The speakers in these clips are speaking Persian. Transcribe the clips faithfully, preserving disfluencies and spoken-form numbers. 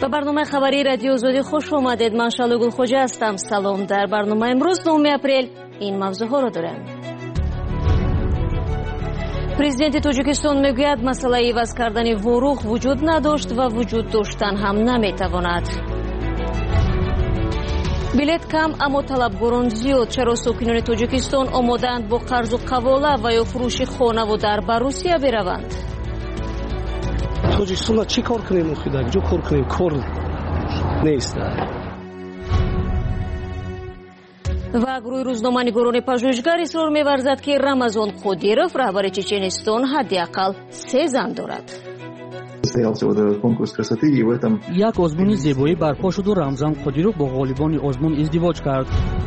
به برنامه خبری رادیو آزادی خوش اومدید. من شالو گلخوجه هستم. سلام. در برنامه امروز نهم اپریل این موضوع ها را دارم. پرزیدنت تاجیکستان میگوید مسئله عوض کردن ورق وجود نداشت و وجود داشتن هم نمیتواند. بلیت کم اما طلبگاران زیاد. چرا ساکنان تاجیکستان آمادند با قرض و قواله و یا فروش خانه و در به روسیه بروند؟ تاجیکستان چی کار کنیم؟ خدا جو کار کنیم کار نیست. و گروه روزنامه‌نگاران پژوهشگر اصرار می‌ورزد که رمضان قادیروف رهبر چچنستان حداقل سه زن دارد. یک آزمون زیبایی برپا شد و رمضان قادیروف با غالبان آزمون ازدواج کرد.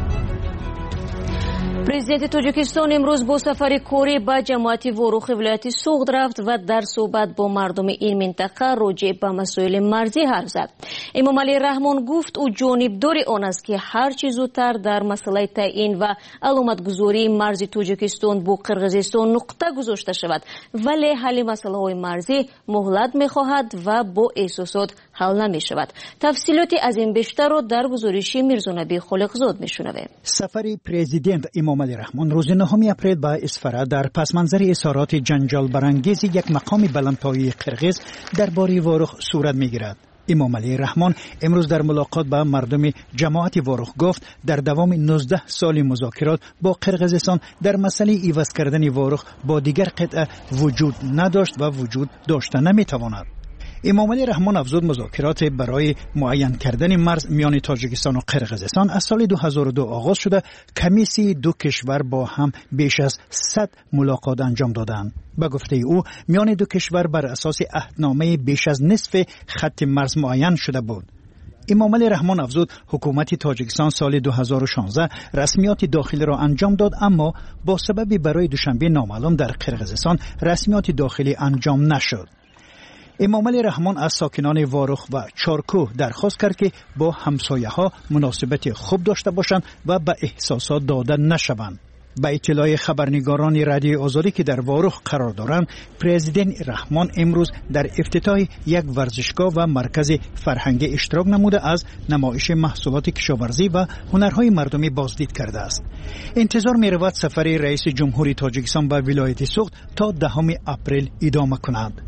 پرزیدنت تاجیکستان امروز با سفر کاری به جماعت ورق ولایت سوغد رفت و در صحبت با مردم این منطقه راجع به مسائل مرزی حرف زد. امامعلی رحمان گفت او جانبدار آن است که هر چه زودتر در مسئله تعیین و علامتگذاری مرز تاجیکستان با قرقیزستان نقطه گذاشته شود، ولی حل مسئله های مرزی مهلت می‌خواهد و با احساسات حل نمی‌شود. تفصیلاتی از این بیشتر را در گزارش میرزانبی خالقزاد می‌شنویم. سفر پرزیدنت امامعلی رحمان روز نهم اپریل به اصفهان در پس منظر اظهارات جنجال برانگیز یک مقام بلندپایه قرقیز درباره ورق صورت می‌گیرد. امامعلی رحمان امروز در ملاقات با مردم جماعت ورق گفت در دوام نوزده سال مذاکرات با قرقیزستان در مسئله عوض کردن ورق با دیگر قطعه وجود نداشت و وجود داشته نمی‌تواند. امامعلی رحمان افزود مذاکرات برای معین کردن مرز میان تاجیکستان و قرقیزستان از سال دو هزار و دو آغاز شده. کمیسی دو کشور با هم بیش از صد ملاقات انجام دادند. به گفته او میان دو کشور بر اساس عهدنامه بیش از نصف خط مرز معین شده بود. امامعلی رحمان افزود حکومت تاجیکستان سال دو هزار و شانزده رسمیات داخلی را انجام داد، اما با سببی برای دوشنبه نامعلوم در قرقیزستان رسمیات داخلی انجام نشد. امامعلی رحمان از ساکنان ورق و چارکوه درخواست کرد که با همسایه ها مناسبت خوب داشته باشند و به احساسات داده نشوند. به اطلاع خبرنگاران رادیو آزادی که در ورق قرار دارند، پرزیدنت رحمان امروز در افتتاح یک ورزشگاه و مرکز فرهنگی اشتراک نموده از نمایش محصولات کشاورزی و هنرهای مردمی بازدید کرده است. انتظار می رود سفر رئیس جمهوری تاجیکستان به ولایت سوغد تا دهم اپریل ادامه کند.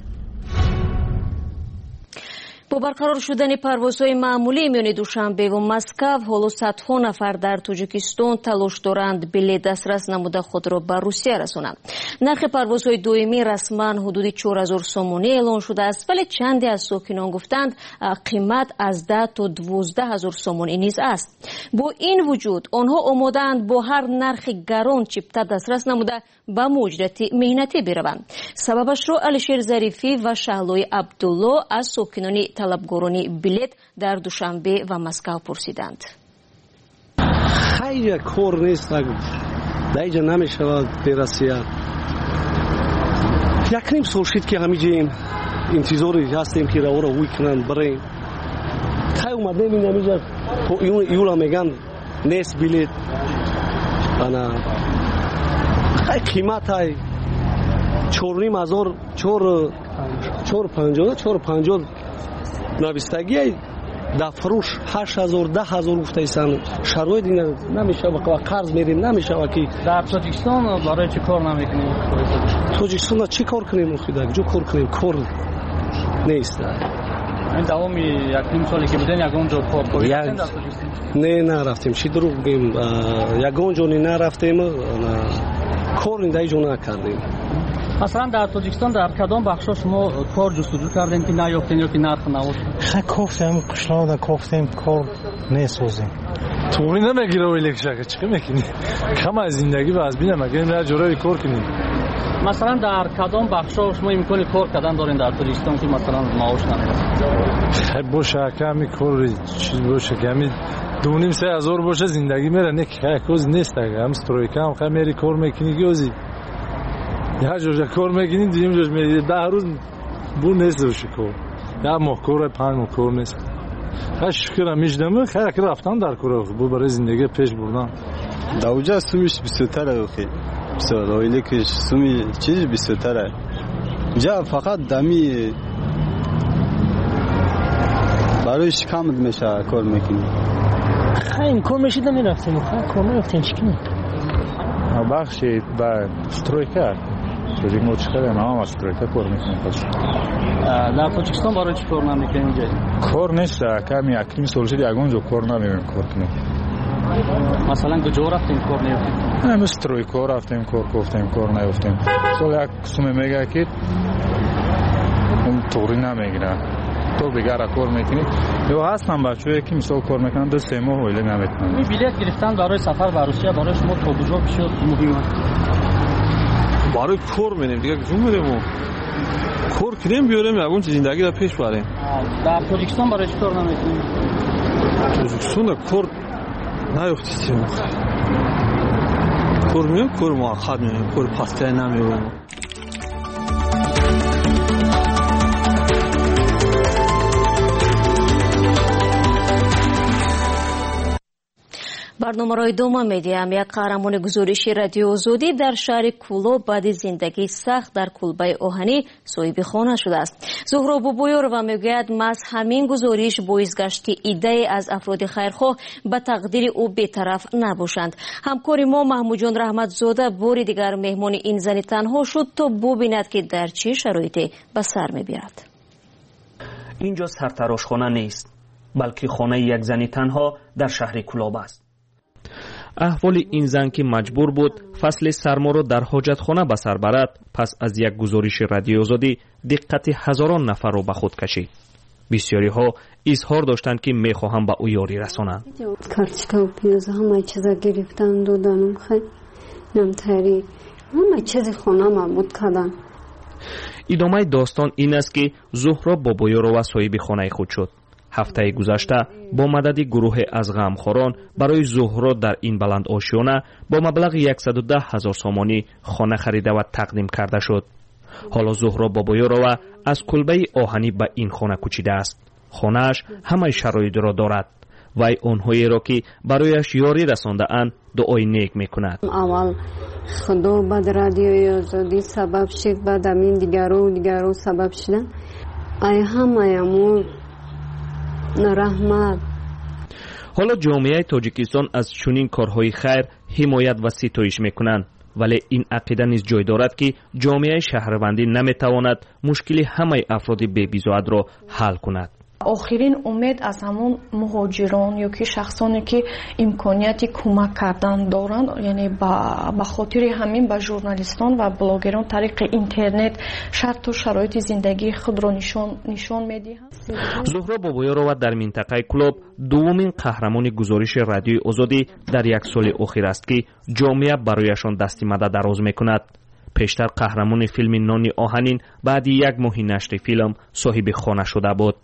با برقرار شدن پروازهای معمولی میان دوشنبه و مسکو، حالا صدها نفر در تاجیکستان تلاش دارند بلیط دسترس نموده خود را به روسیه رسانند. نرخ پروازهای دائمی رسما حدود چهار هزار سومونی اعلان شده است، ولی چندی از ساکنان گفتند قیمت از ده تا دوازده هزار سومونی نیز است. با این وجود آنها آماده‌اند با هر نرخ گران چیپتا دسترس نموده به مجرد مهنتی بروند. سببش را علیشیر ظریفی و شهلوی عبدالله از ساکنان طلبگاران بلیط در دوشنبه و مسکو پرسیدند. خیلی کار نیست، در اینجا نمیشود برسید. یک نیم سال شد که همینجا انتظاری هستیم که رو رو کنند بریم. خیلی اومده این همینجا یولا میگن نیست بلیط. انا خیلی قیمت های چهار نیم هزار چهار چهار پنجاه چهار پنجاه نویستگی در فروش هشت هزار ده هزار گفته ایستن. شرایط دیگه نمیشه و قرض میریم نمیشه و که در تاجیکستان برای چی کار نمیکنیم؟ تاجیکستان چی کار کنیم؟ خدا جو کار کنیم کار نیست. این دوام یک نیم سالی که بودن یگان جا کار کنیم در تاجیکستان؟ نه نرفتیم. چی دروغ بگیم، یگان جا نرفتیم، کار در اینجا نکردیم. مثلا در تاجیکستان در کدام بخشا شما کار جستجو کردین که نیافتین یا که نرخ نبود؟ خیلی کفتیم قشنگ در کفتیم کار نیسوزیم. توری نمیگیره ولی که چی میکنی؟ کم از زندگی و از بینم اگه نه جورایی کار کنید. مثلا در کدام بخشا شما امکان کار کردن دارین در تاجیکستان که مثلا معاش نمیده؟ خیلی باشه کمی کار چیز باشه کمی دو نیم سه هزار باشه زندگی میره نه که کوز نیست اگه هم استرویکا هم خیلی میری کار میکنی گوزی. یا جور کار میکنی دیم جور میری ده روز بو نیست روش کار. یا مکور پنج مکور نیست. خیلی شکر میشدم خیلی که رفتم در کار بو برای زندگی پیش بردم. دوجا سومیش بیستره بخی. بسیار اولی که سومی چیز بیستره. جا فقط دمی برایش کم میشه کار میکنی. خیلی کار میشید نمیرفتیم کار نمیرفتیم چیکنی بخشی با سترویکا چیزی موچخه نام از سترویکا کار میکنیم در تاجیکستان برای چی کار نمیکنیم اینجا؟ کار نیست کمی اکریم سولشید یگونجا کار نمیکنیم کار کنیم مثلا کجا رفتیم کار نیفتیم؟ همه سترویکا رفتیم کار گفتیم کار نیفتیم سال یک قسم میگه که اون طوری نمیگیره تو بگره کار میکنی یا هستن بچه‌ای که مثال کار میکنن دو سه ماه ولی نمیتونن این بلیط گرفتن برای سفر به روسیه برای شما تا کجا بشه مهمه برای کار می‌ریم دیگه جون می‌ریم کار کنیم بیاریم یگون چیز زندگی را پیش بریم در تاجیکستان برای چی کار نمیکنیم تاجیکستان کار نیفتیم کار می‌ریم کار موقت می‌ریم کار پسته نمی‌ریم барномарои дома медиам як қаҳрамони гузориши радио озодӣ дар шаҳри куло баъди зиндагии сахт дар кулбаи оҳанӣ соҳиби хона шудааст. зуҳро бубоёрова мегӯяд маҳз ҳамин гузориш боис гашти иддаe аз афроди хайрхоҳ ба тақдири ӯ бетараф набошанд. ҳамкори мо маҳмудҷон раҳматзода бори дигар меҳмони ин зани танҳо шуд то бубинад ки дар чӣ шароите ба сар мебирад. инҷо сартарошхона нест балки хонаи як зани танҳо дар шаҳри кулоб аст. аҳволи ин зан ки маҷбур буд фасли сарморо дар ҳоҷатхона ба сар барад пас аз як гузориши радиои озодӣ диққати ҳазорон нафарро ба худ кашид. бисёриҳо изҳор доштанд ки мехоҳанд ба ӯ ёрӣ расонанд. картишка ва пиёз ҳама чиза гирифтан доданам хай намтари ҳама чизи хона марбут карданд. идомаи достон ин аст ки зуҳро бобоёрова соҳиби хонаи худ шуд. ҳафтаи гузашта бо мадади гурӯҳе аз ғамхорон барои зуҳро дар ин баландошиёна бо маблағи яксаду даҳ ҳазор сомонӣ хона харида ва тақдим карда шуд. ҳоло зуҳро бобоёрова аз кулбаи оҳанӣ ба ин хона кӯчидааст. хонааш ҳамаи шароитро дорад. вай онҳоеро ки барояш ёрӣ расондаанд дуои нек мекунад. аввал худо баъд радиои озодӣ сабаб шид баъд амин дигару дигару сабаб шиданд. ай ҳамаямон раҳмат. ҳоло ҷомеаи тоҷикистон аз чунин корҳои хайр ҳимоят ва ситоиш мекунанд, вале ин ақида низ ҷой дорад ки ҷомеаи шаҳрвандӣ наметавонад мушкили ҳамаи афроди бебизоатро ҳал кунад. охирин умед аз ҳамон муҳоҷирон ё ки шахсоне ки имконияти кӯмак кардан доранд, яъне ба хотири ҳамин ба журналистон ва блогерон тариқи интернет шарту шароити зиндагии худро нишон медиҳанд. зуҳро бобоёрова дар минтақаи кулоб дуввумин қаҳрамони гузориши радиои озодӣ дар як соли охир аст ки ҷомеа барояшон дасти мадад дароз мекунад. пештар қаҳрамони филми нони оҳанин баъди як моҳи нашри филм соҳиби хона шуда буд.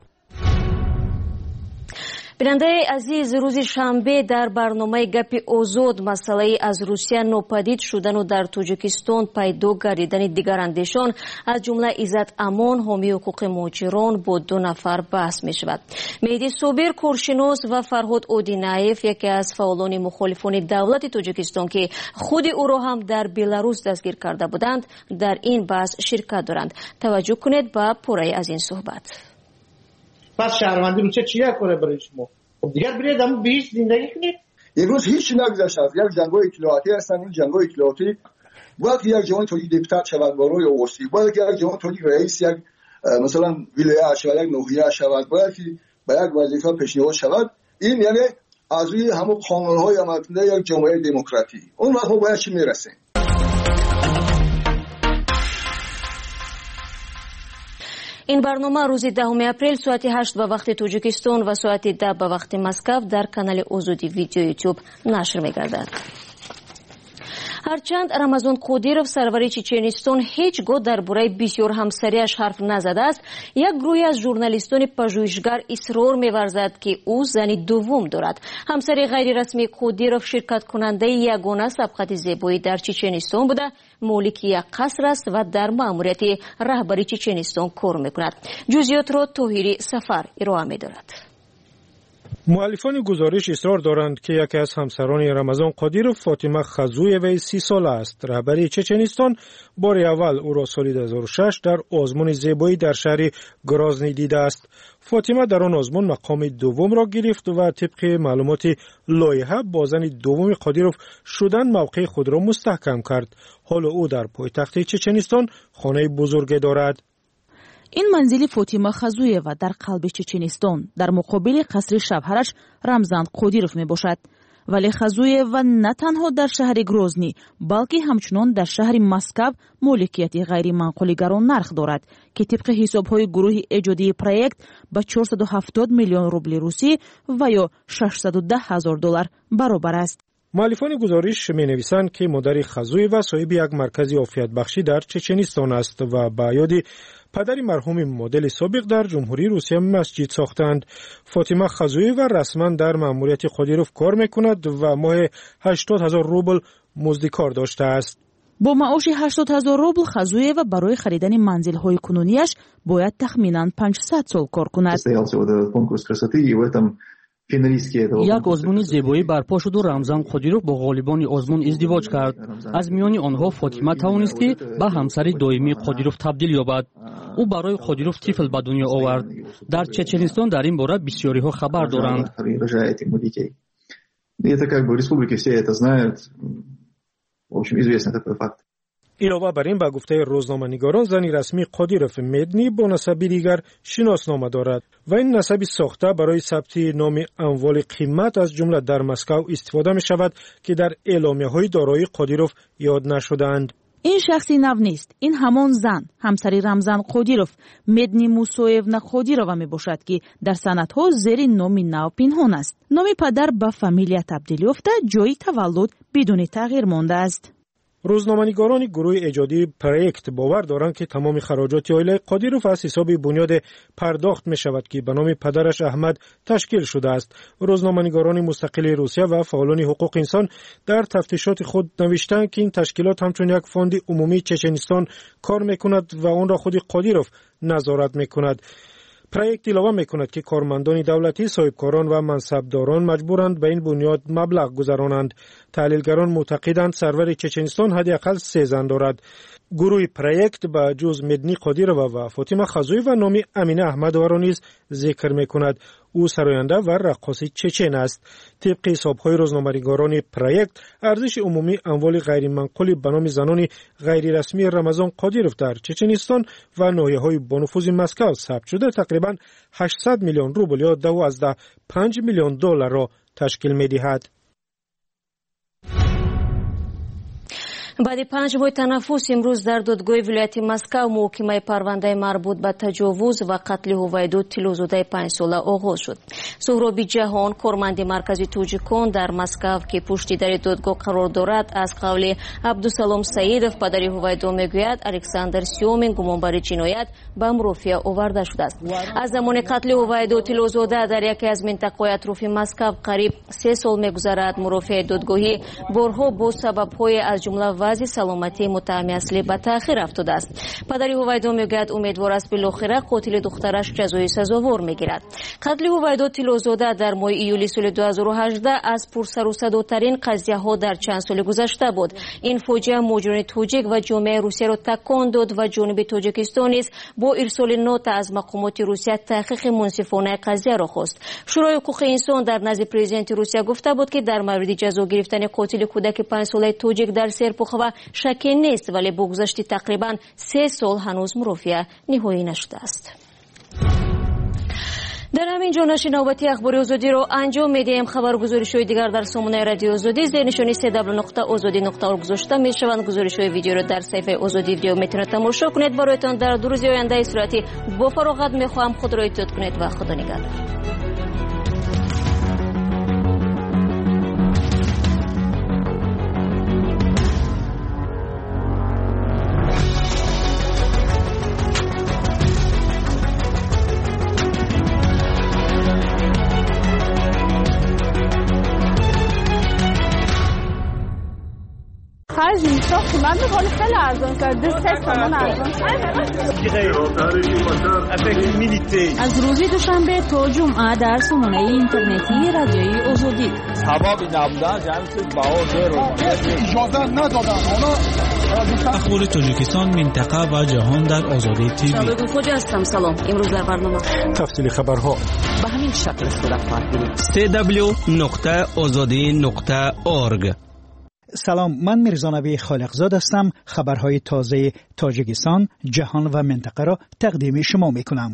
бинандаи азиз, рӯзи шанбе дар барномаи гапи озод масъалаи аз русия нопадид шудану дар тоҷикистон пайдо гардидани дигарандешон аз ҷумла Иззат Амон, ҳомии ҳуқуқи муҳоҷирон бо ду нафар баҳс мешавад. Меҳди Собир, коршинос ва Фарҳод Одинаев, яке аз фаъолони мухолифони давлати Тоҷикистон ки худи ӯро ҳам дар Беларус дастгир карда буданд, дар ин баҳс ширкат доранд. таваҷҷӯҳ кунед ба пораи аз ин суҳбат. پس شهروندی رو چه چیه کنه برای شما؟ خب دیگر برید همون به هیچ زندگی کنید. امروز هیچ نگذشته از یک جنگای اطلاعاتی هستن. این جنگای اطلاعاتی باید که یک جوان تولیک دپوتات شود برای اوسی، باید که یک جوان تولیک رئیس یک مثلا ولایت شود، یک ناحیه شود، باید که به یک وظیفه پیشنهاد شود. این یعنی از روی همون قانون‌های عملکننده یک جامعه دموکراتی. اون وقت ما باید چی میرسیم؟ ин барнома рӯзи даҳуми апрел соати ҳашт ба вақти Тоҷикистон ва соати даҳ ба вақти Москав дар канали Озодӣ видео YouTube нашр мегардад. ҳарчанд Рамазон Қодиров, сарвари Чеченистон, ҳеҷ гоҳ дар бораи бисёр ҳамсариаш ҳарф назадааст, як гурӯҳи аз журналистони пажӯҳишгар исрор меварзад ки ӯ зани дуввум дорад. ҳамсари ғайрирасмии Қодиров ширкаткунандаи ягона сабқати зебоӣ дар Чеченистон буда, молики як қаср аст ва дар маъмурияти раҳбари Чеченистон кор мекунад. ҷузъиётро Тоҳири Сафар ироа медорад. مؤلفان گزارش اصرار دارند که یکی از همسران رمضان قادیروف فاطمه خزویوی سی ساله است. رهبری چچنستان بار اول او را سال دو هزار و شش در آزمون زیبایی در شهر گرازنی دیده است. فاطمه در آن آزمون مقام دوم را گرفت و طبق معلومات لایحه با زن دوم قادیروف شدن موقع خود را مستحکم کرد. حالا او در پایتخت چچنستان خانه بزرگ دارد. این منزل فاطمه خزویوه در قلب چچنستان در مقابل قصر شوهرش رمضان قادیروف می باشد. ولی خزویوه نه تنها در شهر گروزنی بلکه همچنان در شهر مسکو مالکیت غیر منقولگران نرخ دارد که طبق حسابهای گروه ایجادی پروژه به چهارصد و هفتاد میلیون روبل روسی و یا ششصد و ده هزار دلار برابر است. مؤلفان گزارش می نویسند که مادر خزویوه صاحب یک مرکز عافیت بخشی در چچنستان است و به یاد پدر مرحوم مدل سابق در جمهوری روسیه مسجد ساختند. فاطمه خزویوه رسما در مأموریت قادیروف کار میکند و ماه هشتاد هزار روبل مزد کار داشته است. با معاش هشتاد هزار روبل خزویوه برای خریدن منزل‌های کنونیش باید تخمیناً پانصد سال کار کند. یک آزمون زیبایی برپا شد و رمضان قادیروف با غالبان آزمون ازدواج کرد. از میان آنها فاطمه توانست که به همسر دائمی قادیروف تبدیل یابد. او برای قادیروف طفل به دنیا آورد. در چچنستان در این باره بسیاری ها خبر دارند. علاوه بر این به گفته روزنامه‌نگاران زن رسمی قادیروف مدنی با نسبی دیگر شناسنامه دارد و این نسبی ساخته برای ثبت نام اموال قیمت از جمله در مسکو استفاده می شود که در اعلامیه‌های دارایی قادیروف یاد نشده‌اند. این شخصی نو نیست. این همان زن همسر رمضان قادیروف مدنی موسویونا قادیرووا می باشد که در سندها زیر نام نو پنهان است. نام پدر به فامیلیا تبدیل یافته، جای تولد بدون تغییر مانده است. روزنامه‌نگاران گروه ایجادی پروژه باور دارند که تمام خراجات عائله قادیروف از حساب بنیاد پرداخت می شود که به نام پدرش احمد تشکیل شده است. روزنامه‌نگاران مستقل روسیه و فعالان حقوق انسان در تفتیشات خود نوشتند که این تشکیلات همچون یک فاند عمومی چچنستان کار می‌کند و آن را خود قادیروف نظارت می‌کند. پروژه اعلام می‌کند که کارمندان دولتی، صاحبکاران و منصبداران مجبورند به این بنیاد مبلغ گذرانند. تحلیلگران معتقدند سرور چچنستان حداقل سه زن دارد. گروه پروژه به جز مدنی قادیرووا و فاطمه خزویوه و نام امینه احمدووا را نیز ذکر می‌کند. او سراینده و رقاص چچن است. طبق حساب‌های روزنامه‌نگاران پروژه ارزش عمومی اموال غیر منقول به نام زنان غیر رسمی رمضان قادیروف در چچنستان و ناحیه‌های با نفوذ مسکو ثبت شده تقریباً هشتصد میلیون روبل یا دوازده و پنج میلیون دلار را تشکیل می‌دهد. баъди панҷ моҳи танаффус имрӯз дар додгоҳи вилояти Москав муҳокимаи парвандаи марбут ба таҷовуз ва қатли ҳувайдуд тиллозодаи панҷсола оғоз шуд. суҳроби ҷаҳон, корманди маркази тоҷикон дар Москав ки пушти дари додгоҳ қарор дорад, аз қавли Абдусалом Саидов падари ҳувайдо мегӯяд Александр Сёмин гумонбари ҷиноят ба мурофиа оварда шудааст. аз замони қатли ҳувайдо тиллозода дар яке аз минтақаҳои атрофи Москав қариб се сол мегузарад. мурофиаи додгоҳӣ борҳо бо сабабҳое аз ҷумла вазъи саломатии муттаҳами аслӣ ба таъхир афтодааст. падари ҳувайдо мегӯяд умедвор аст билохира қотили духтараш ҷазои сазовор мегирад. қатли ҳувайдо тиллозода дар моҳи июли соли ду ҳазору ҳаждаҳ аз пурсарусадотарин қазияҳо дар чанд соли гузашта буд. ин фоҷиа муҳоҷирони тоҷик ва ҷомеаи русияро такон дод ва ҷониби тоҷикистон низ бо ирсоли нота аз мақомоти русия таҳқиқи мунсифонаи қазияро хост. шӯрои ҳуқуқи инсон дар назди президенти русия гуфта буд ки дар мавриди ҷазо гирифтани қотили кӯдаки панҷсолаи тоҷик дар серпухова шакке нест, вале бо гузашти тақрибан се сол ҳанӯз мурофиа ниҳоӣ нашудааст. дар ҳамин ҷо нашри навбати ахбори озодиро анҷом медиҳем. хабаргузоришҳои дигар дар сомонаи радиои озодӣ зернишони се дабл нуқта озодӣ нуқта орг гузошта мешаванд. гузоришҳои видеоро дар саҳифаи озодӣ видео метавонед тамошо кунед. бароятон дар ду рӯзи ояндаи сурати бо фароғат мехоҳам. худро эҳтиёт кунед ва худо нигаҳдор. خرج میساخت من میکنه خیلی ارزان کرد ده سه تومن ارزان از روز دوشنبه تا جمعه در سامانه اینترنتی رادیوی آزادی سبب نبودن جمعیت باور رو اجازه ندادن اخبار تاجیکستان، منطقه و جهان در آزادی تیوی. شبکه خوجا هستم. سلام. امروز در برنامه تفصیل خبرها به همین شکل صورت خواهد گرفت. سی دبلیو نقطه آزادی نقطه اورگ. سلام، من میرزانوی خالقزاد هستم. خبرهای تازه تاجیکستان، جهان و منطقه را تقدیم شما میکنم.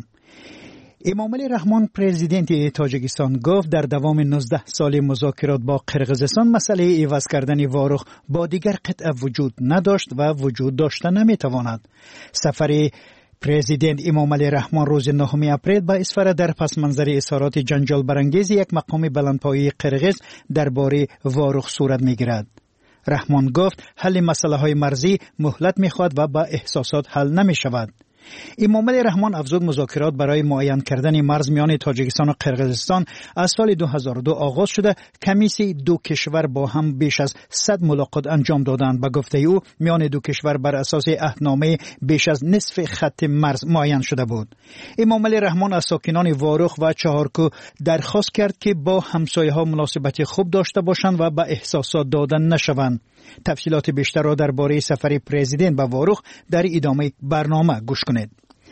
امامعلی رحمان پرزیدنت تاجیکستان گفت در دوام نوزده سال مذاکرات با قرقیزستان مسئله عوض کردن واروخ با دیگر قطعه وجود نداشت و وجود داشته نمیتواند. سفر پرزیدنت امامعلی رحمان روز نهم اپریل با اسفر در پس منظر اظهارات جنجال برانگیز یک مقام بلندپایه قرقیز درباره واروخ صورت میگیرد. رحمان گفت حل مسئله های مرزی مهلت میخواد و با احساسات حل نمی شود. امامعلی رحمان افزود مذاکرات برای معین کردن مرز میان تاجیکستان و قرقیزستان از سال دو هزار و دو آغاز شده. کمیسی دو کشور با هم بیش از صد ملاقات انجام دادند. به گفته او میان دو کشور بر اساس عهدنامه بیش از نصف خط مرز معین شده بود. امامعلی رحمان از ساکنان واروخ و چهارکو درخواست کرد که با همسایه ها مناسبت خوب داشته باشند و به احساسات دادن نشوند. تفصیلات بیشتر را درباره سفر پرزیدنت به واروخ در ادامه برنامه گوش کنید.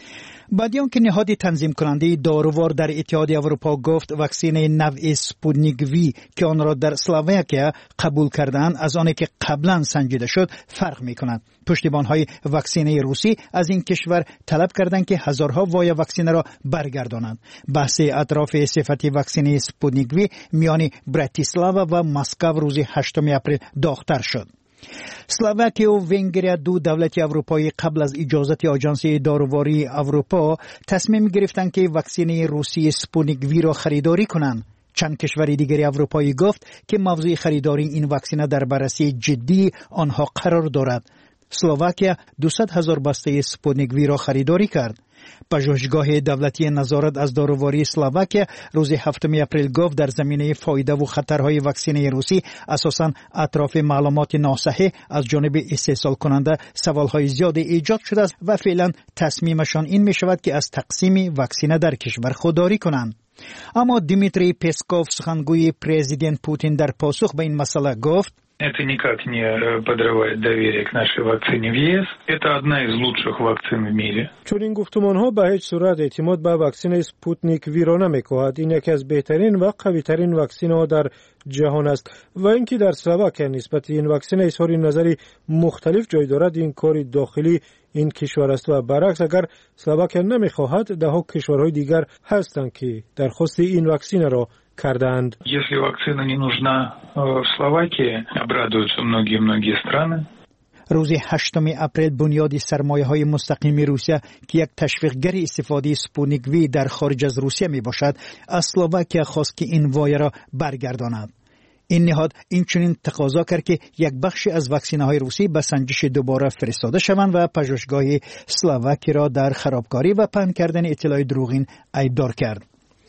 بعدیان که نهاد تنظیم کننده دارووار در اتحاد اروپا گفت واکسن نوع سپوتنیک وی که آن را در اسلواکیا قبول کردند از آنی که قبلا سنجیده شد فرق می‌کند. پشتیبان‌های واکسن روسی از این کشور طلب کردند که هزارها وای واکسن را برگردانند. بحث اطراف صفت واکسن سپوتنیک وی میان براتیسلاوا و مسکو روز هشتم اپریل داغ‌تر شد. اسلواکیا و ونگریا دو دولت اروپایی قبل از اجازت آژانس داروواری اروپا تصمیم گرفتند که واکسن روسی سپوتنیک وی را خریداری کنند. چند کشور دیگری اروپایی گفت که موضوع خریداری این واکسن در بررسی جدی آنها قرار دارد. اسلواکیا دویست هزار بسته سپوتنیک وی را خریداری کرد. پژوهشگاه دولتی نظارت از داروواری اسلواکیا روز هفتم اپریل گفت در زمینه فایده و خطرهای واکسن روسی اساساً اطراف معلومات ناصحیح از جانب استحصال کننده سوالهای زیادی ایجاد شده است و فعلا تصمیمشان این می شود که از تقسیم واکسن در کشور خودداری کنند. اما دیمیتری پسکوف سخنگوی پرزیدنت پوتین در پاسخ به این مسئله گفت Это никак не подрывает доверие к нашей вакцине в ЕС. Это одна из лучших вакцин в мире. چون این گفتمان‌ها به هیچ صورت اعتماد به واکسن اسپوتنیک وی را نمی‌کند. این یکی از بهترین و قوی‌ترین واکسن‌ها در جهان است و اینکه در اسلواکیا نسبت این واکسن اظهار نظری مختلف جای دارد این کار داخلی این کشور است و برعکس اگر اسلواکیا نمی‌خواهد ده‌ها کشورهای دیگر هستند که درخواست این واکسن را کردند. Если вакцина не нужна в Словакии, обрадуются многие-многие страны. روز هشتم اپریل بنیاد سرمایه‌های مستقیم روسیه که یک تشویقگر استفاده سپوتنیک وی در خارج از روسیه می باشد، از اسلواکیا خواست که این وای را برگرداند. این نهاد این چنین تقاضا کرد که یک بخشی از واکسن‌های روسی به سنجش دوباره فرستاده شوند و پژوهشگاه اسلواکی را در خرابکاری و پهن کردن اطلاع دروغین ایبدار کرد.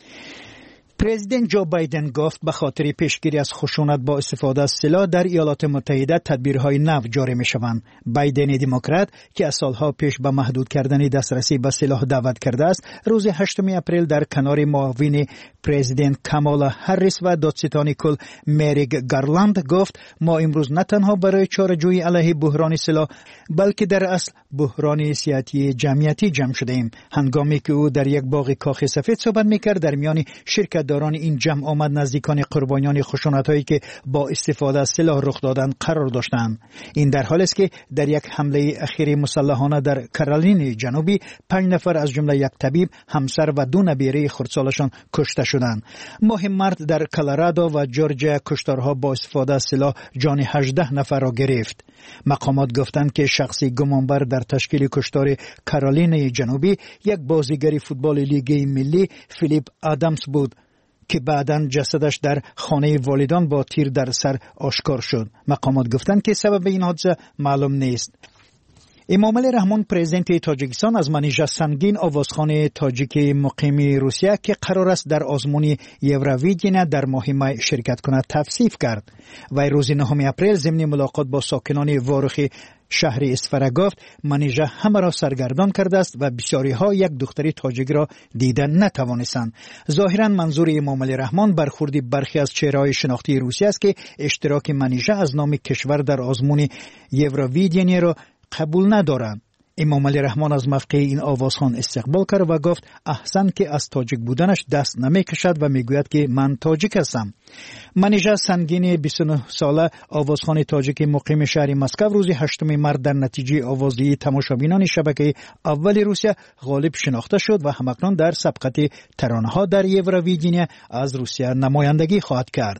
پرزیدنت جو بایدن گفت به خاطر پیشگیری از خشونت با استفاده از سلاح در ایالات متحده تدبیرهای نو جاری می شوند. بایدن دموکرات که از سالها پیش به محدود کردن دسترسی به سلاح دعوت کرده است، روز هشتم اپریل در کنار معاون پرزیدنت کامالا هریس و دادستان کل مریک گارلند گفت ما امروز نه تنها برای چاره‌جویی علیه بحران سلاح بلکه در اصل بحران سیاسی جمعیتی جمع شده ایم. هنگامی که او در یک باغ کاخ سفید صحبت میکرد در میان شرکت داران این جمع آمد نزدیکان قربانیان خشونت‌هایی که با استفاده از سلاح رخ دادند قرار داشتند. این در حالی است که در یک حمله اخیر مسلحانه در کارولین جنوبی پنج نفر از جمله یک طبیب، همسر و دو نبیره خردسالشان کشته شدند. ماه مارس در کلرادو و جورجیا کشتارها با استفاده از سلاح جان هجده نفر را گرفت. مقامات گفتند که شخصی گمانبر در تشکیل کشتار کارولین جنوبی یک بازیگر فوتبال لیگ ملی فیلیپ آدامز بود که بعداً جسدش در خانه والدان با تیر در سر آشکار شد. مقامات گفتند که سبب این حادثه معلوم نیست. امامعلی رحمان پرزیدنت تاجیکستان از منیژه سنگین آوازخوان تاجیک مقیم روسیه که قرار است در آزمون یورویدین در ماه می شرکت کند توصیف کرد. و روز نهم اپریل ضمن ملاقات با ساکنان وارخ شهر اسفره گفت منیژه همه را سرگردان کرده است و بسیاری ها یک دختر تاجیک را دیدن نتوانستند. ظاهرا منظور امامعلی رحمان برخورد برخی از چهره‌های شناختی روسیه است که اشتراک منیژه از نام کشور در آزمون یورویدین را قبول ندارند. امامعلی رحمان از موقع این آوازخوان استقبال کرد و گفت احسن که از تاجیک بودنش دست نمی کشد و میگوید که من تاجیک هستم. منیژه سنگین بیست و نه ساله آوازخوان تاجیک مقیم شهر مسکو روز هشتم مارس در نتیجه آوازدهی تماشابینان شبکه اول روسیه غالب شناخته شد و همکنون در سبقت ترانه‌ها در یورویدین از روسیه نمایندگی خواهد کرد.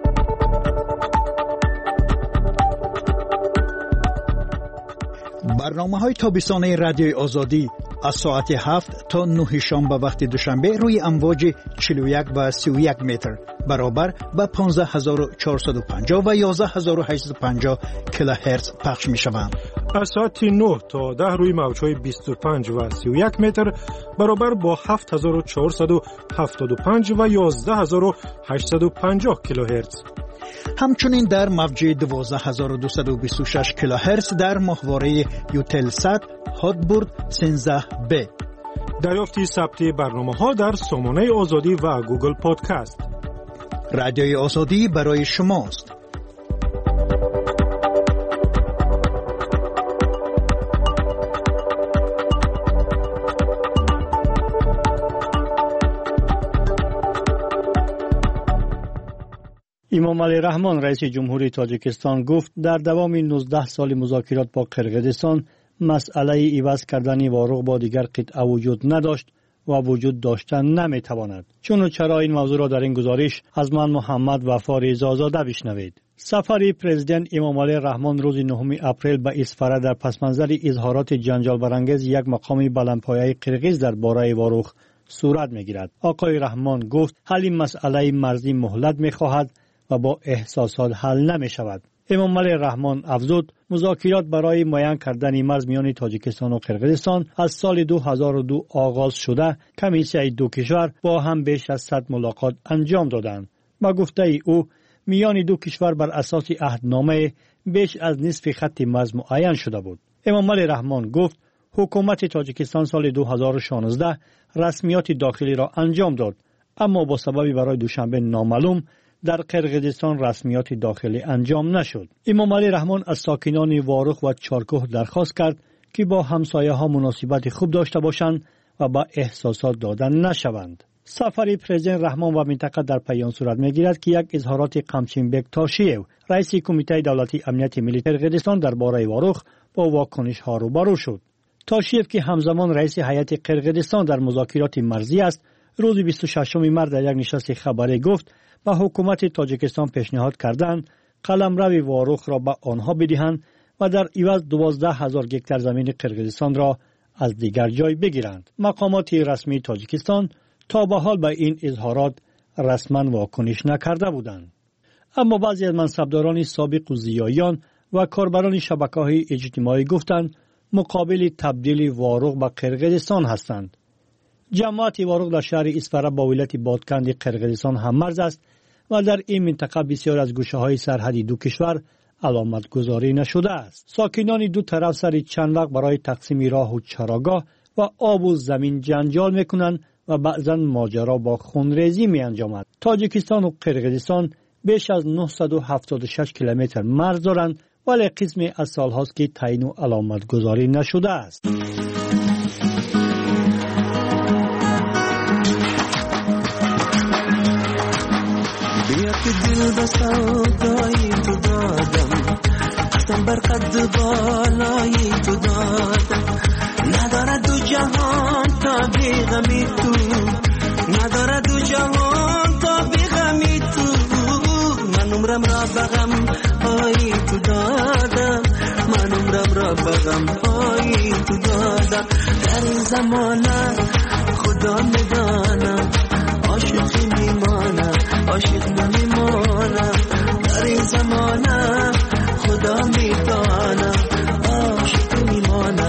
برنامه های تابستانه رادیوی آزادی از ساعت هفت تا نه شام به وقت دوشنبه روی امواج چهل و یک و سی و یک متر برابر با پانزده هزار و چهارصد و پنجاه و یازده هزار و هشتصد و پنجاه کیلوهرتز پخش می شوند. از ساعت نه تا ده روی موج‌های بیست و پنج و سی و یک متر برابر با هفت هزار و چهارصد و هفتاد و پنج و یازده هزار و هشتصد و پنجاه کیلوهرتز. همچنین در موج دوازده هزار و دویست و بیست و شش کیلوهرتز در ماهواره یوتلسات هاتبورد سیزده بی. دریافت ثبت برنامه‌ها در سامانه آزادی و گوگل پادکست. رادیوی آزادی برای شماست. امامعلی رحمان رئیس جمهوری تاجیکستان گفت در دوام نوزده سال مذاکرات با قرقیزستان مسئله عوض کردن واروق با دیگر قطعه وجود نداشت و وجود داشتن نمیتواند. چون چرا این موضوع را در این گزارش از من محمد وفا رضازاده بشنوید. سفر پرزیدنت امامعلی رحمان روز نهم اپریل به اسفره در پسمنظر اظهارات جنجال برانگیز یک مقام بلندپایه قرقیز در باره واروق صورت میگیرد. آقای رحمان گفت حل مسئله مرزی مهلت میخواهد و با احساسات حل نمی شود. امامعلی رحمان افزود مذاکرات برای معین کردن مرز میان تاجیکستان و قرقیزستان از سال دو هزار و دو آغاز شده. کمیسیون دو کشور با هم بیش از صد ملاقات انجام دادند. با گفته او میان دو کشور بر اساس عهدنامه بیش از نصف خط مرز معین شده بود. امامعلی رحمان گفت حکومت تاجیکستان سال دو هزار و شانزده رسمیات داخلی را انجام داد، اما با سببی برای دوشنبه نامعلوم در قرقیزستان رسمیات داخلی انجام نشد. امامعلی رحمان از ساکنان واروق و چارکوه درخواست کرد که با همسایه ها مناسبت خوب داشته باشند و با احساسات دادن نشوند. سفر پرزیدنت رحمان و منطقه در پیان صورت میگیرد که یک اظهارات قمچینبک تاشیو رئیس کمیته دولتی امنیت ملی قرقیزستان درباره واروق با واکنش ها روبرو شد. تاشیو که همزمان رئیس هیئت قرقیزستان در مذاکرات مرزی است، روز بیست و ششم مارس در یک نشست خبری گفت به حکومت تاجیکستان پیشنهاد کردند قلمرو واروق را به آنها بدهند و در عوض دوازده هزار گکتار زمین قرقیزستان را از دیگر جای بگیرند. مقامات رسمی تاجیکستان تا به حال به این اظهارات رسما واکنش نکرده بودند. اما بعضی از منصبداران سابق و زیایان و کاربران شبکه‌های اجتماعی گفتند مقابل تبدیل واروق به قرقیزستان هستند. جماعت واروق در شهر اسفره با ولایت بادکند قرقیزستان هم مرز است و در این منطقه بسیار از گوشه‌های سرحدی دو کشور علامت گذاری نشده است. ساکنان دو طرف سر چند وقت برای تقسیم راه و چراگاه و آب و زمین جنجال میکنند و بعضا ماجرا با خونریزی می انجامد. تاجیکستان و قرقیزستان بیش از نهصد و هفتاد و شش کیلومتر مرز دارند، ولی قسمی از سالهاست که تعیین و علامت گذاری نشده است. دل بسودای تو دادم، قسم بر قد بالای تو دادم، ندارد دو جهان تا بی غمی تو، ندارد دو جهان تا بی غمی تو، من عمرم را بغم های تو دادم، من عمرم را بغم های تو دادم، در این زمانه خدا میدانم عاشقی میمانم، عاشق نمیمانم، در این زمانه خدا میدانم عاشق میمانم.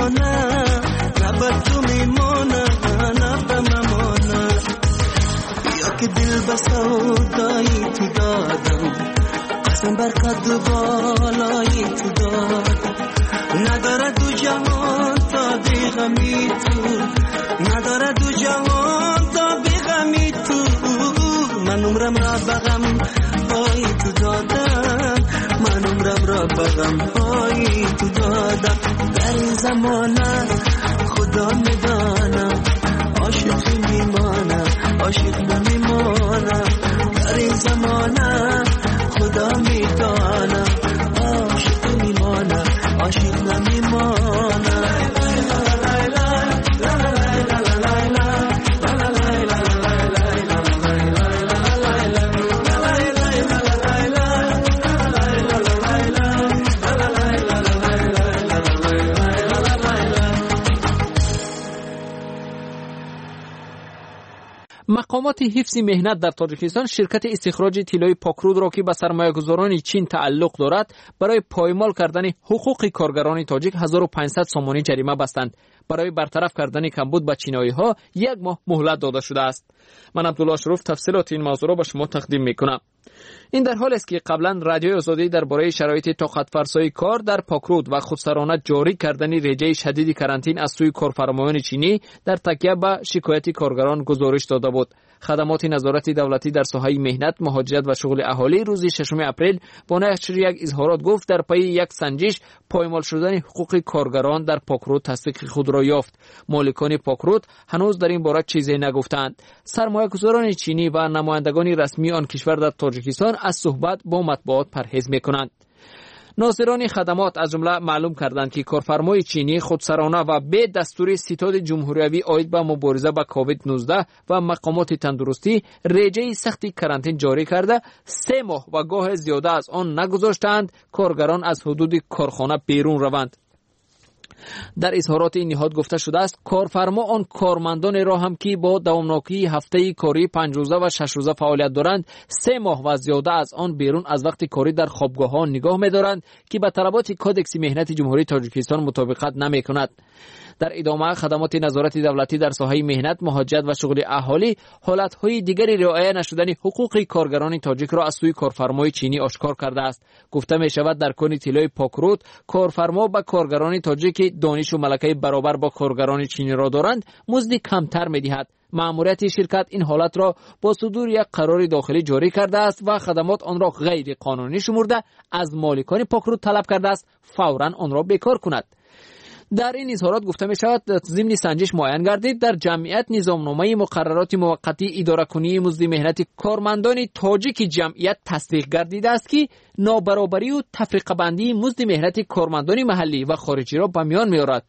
میمانه نه به تو میمانه نه به ممانه یا که دل به سودایی تو دادم قسم بر قد بالایی تو دادم نداره دو جهان تا بیغمی تو نداره دو جهان تا بیغمی تو من عمرم را بغم پای تو دادم من عمرم را بغم پای تو دادم در این زمانه خدا میدانم عاشق تو میمانم عاشق نمیمانم در این زمانه خدا میدانم عاشق تو میمانم عاشق نمیمانم مقامات حفظ مهنت در تاجیکستان شرکت استخراج طلای پاکرود را که به سرمایه‌گذاران چین تعلق دارد برای پایمال کردن حقوق کارگران تاجیک هزار و پانصد سومانی جریمه بستند. برای برطرف کردن کمبود به چینایی‌ها یک ماه مهلت داده شده است. من عبدالله شروف تفصیلات این موضوع را به شما تقدیم می‌کنم. این در حالی است که قبلا رادیوی آزادی درباره شرایط طاقت فرسای کار در پاکرود و خودسرانه جاری کردن رژه شدید کرانتین از سوی کارفرمایان چینی در تکیه به شکایت کارگران گزارش داده بود. خدمات نظارت دولتی در ساحه مهنت، مهاجرت و شغل اهالی روز ششم اپریل با نشر یک اظهارات گفت در پی یک سنجش پایمال شدن حقوق کارگران در پاکرود تصدیق خود را یافت. مالکان پاکرود هنوز در این باره چیزی نگفتند. سرمایه‌گذاران چینی و نمایندگان رسمی آن کشور در تاجیکستان از صحبت با مطبوعات پرهیز می‌کنند. ناظران خدمات از جمله معلوم کردند که کارفرمای چینی خودسرانه و به دستور ستاد جمهوریوی آید به مبارزه با کووید نوزده و مقامات تندرستی رژه سختی کرانتین جاری کرده سه ماه و گاه زیاده از آن نگذاشتند کارگران از حدود کارخانه بیرون روند. در اظهارات این نهاد گفته شده است کارفرما آن کارمندان را هم که با دوامناکی هفته کاری پنج روزه و شش روزه فعالیت دارند سه ماه و زیاده از آن بیرون از وقت کاری در خوابگاه‌ها نگاه می‌دارند که به طلبات کدکس مهنت جمهوری تاجیکستان مطابقت نمی‌کند. در ادامه خدمات نظارت دولتی در ساحه مهنت، مهاجرت و شغل اهالی حالت‌های دیگری رعایت نشدن حقوق کارگران تاجیک را از سوی کارفرمای چینی آشکار کرده است. گفته می‌شود در کن طلای پاکرود کارفرما با کارگران تاجیک دانش و ملکه برابر با کارگران چینی را دارند مزد کمتر می‌دهد. مأموریت شرکت این حالت را با صدور یک قرار داخلی جاری کرده است و خدمات آن را غیر قانونی شمرده از مالکان پاکرود طلب کرده است فوراً آن را بیکار کند. در این اظهارات گفته می شود ضمن سنجش معین گردید در جمعیت نظامنامه مقررات موقتی اداره کنی مزد مهنت کارمندان تاجیک جمعیت تصدیق گردیده است که نابرابری و تفریقه بندی مزد مهنت کارمندان محلی و خارجی را به میان می آورد.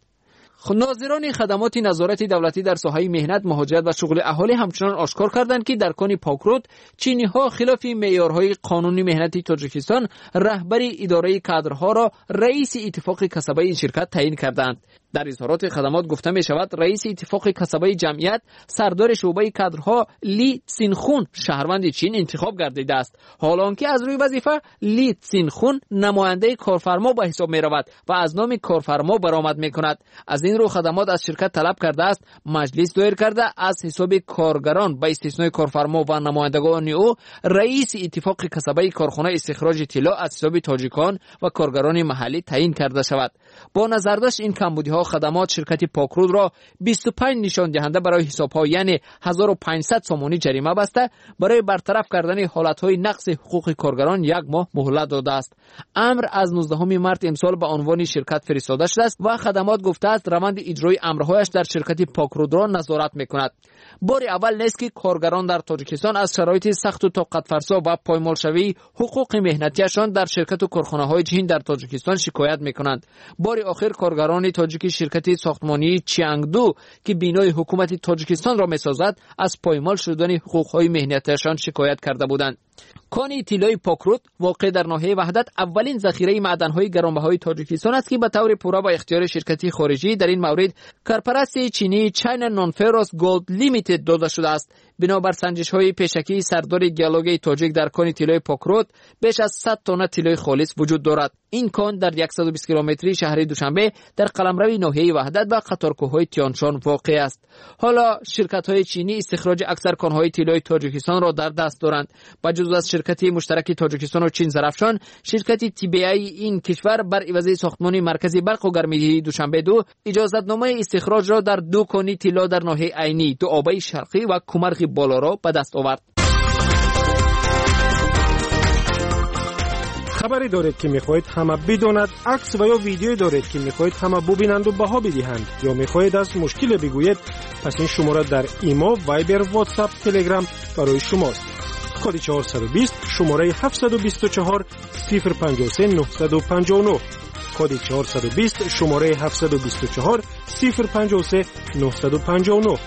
ناظران خدمات نظارت دولتی در ساحه مهنت، مهاجرت و شغل اهالی همچنان آشکار کردند که در کان پاکرود چینی ها خلاف معیارهای قانونی مهنتی تاجیکستان رهبری اداره کادرها را رئیس اتفاق کسبه این شرکت تعیین کردند. در اظهارات خدمات گفته می شود رئیس اتفاق کسبه جمعیت سردار شعبه کادرها لی تسینخون شهروند چین انتخاب گردیده است، حالانکه از روی وظیفه لی تسینخون نماینده کارفرما به حساب می رود و از نام کارفرما برآمد می کند. از این رو خدمات از شرکت طلب کرده است مجلس دایر کرده از حساب کارگران به استثنای کارفرما و نمایندگان او رئیس اتفاق کسبه کارخانه استخراج طلا از حساب تاجیکان و کارگران محلی تعیین کرده شود. با نظر داشت این کمبودی ها خدمات شرکت پاکرود را بیست و پنج نشان دهنده برای حساب ها یعنی هزار و پانصد سومانی جریمه بسته برای برطرف کردن حالت های نقص حقوق کارگران یک ماه مهلت داده است. امر از نوزدهم مارس امسال به عنوان شرکت فرستاده شده است و خدمات گفته است روند اجرای امرهایش در شرکت پاکرود را نظارت میکند. بار اول نیست که کارگران در تاجیکستان از شرایط سخت و طاقت فرسا و پایمال شوی حقوق مهنتیشان در شرکت و کارخانه های چین در تاجیکستان شکایت میکنند. بار آخر کارگران تاجیک شرکت ساختمانی چیانگدو که بینای حکومت تاجیکستان را میسازد از پایمال شدن حقوق های مهنتیشان شکایت کرده بودند. کان طلای پاکرود واقع در ناحیه وحدت اولین ذخیره معدن‌های گرانبهای تاجیکستان است که به طور پورا با اختیار شرکتی خارجی در این مورد کارپرست چینی چاینا نونفروس گولد لیمیتد داده شده است. بنابر سنجش‌های پیشکی سردار گیالوگ تاجیک در کان طلای پاکرود بیش از صد تن طلای خالص وجود دارد. این کان در صد و بیست کیلومتری شهر دوشنبه در قلمرو ناحیه وحدت و قطارکوه‌های تیانشان واقع است. حالا شرکت‌های چینی استخراج اکثر کان‌های طلای تاجیکستان را در دست دارند. بجز از شرکت مشترک تاجیکستان و چین زرافشان، شرکت تی بی ای این کشور بر عوض ساختمان مرکزی برق و گرمایدهی دوشنبه دو اجازتنامه استخراج را در دو کان طلا در ناحیه عینی، دو آبه شرقی و کمرغ بالا را به دست آورد. خبری دارید که میخواهید همه بداند، عکس و یا ویدیویی دارید که میخواهید همه ببینند و بها بدهند، یا میخواهید از مشکل بگویید، پس این شماره در ایما، وایبر، واتساپ، تلگرام برای شماست. کد چهارصد و بیست شماره هفتصد و بیست و چهار صفر پنجاه و سه نهصد و پنجاه و نه. کد چهارصد و بیست شماره هفتصد و بیست و چهار صفر پنجاه و سه نهصد و پنجاه و نه.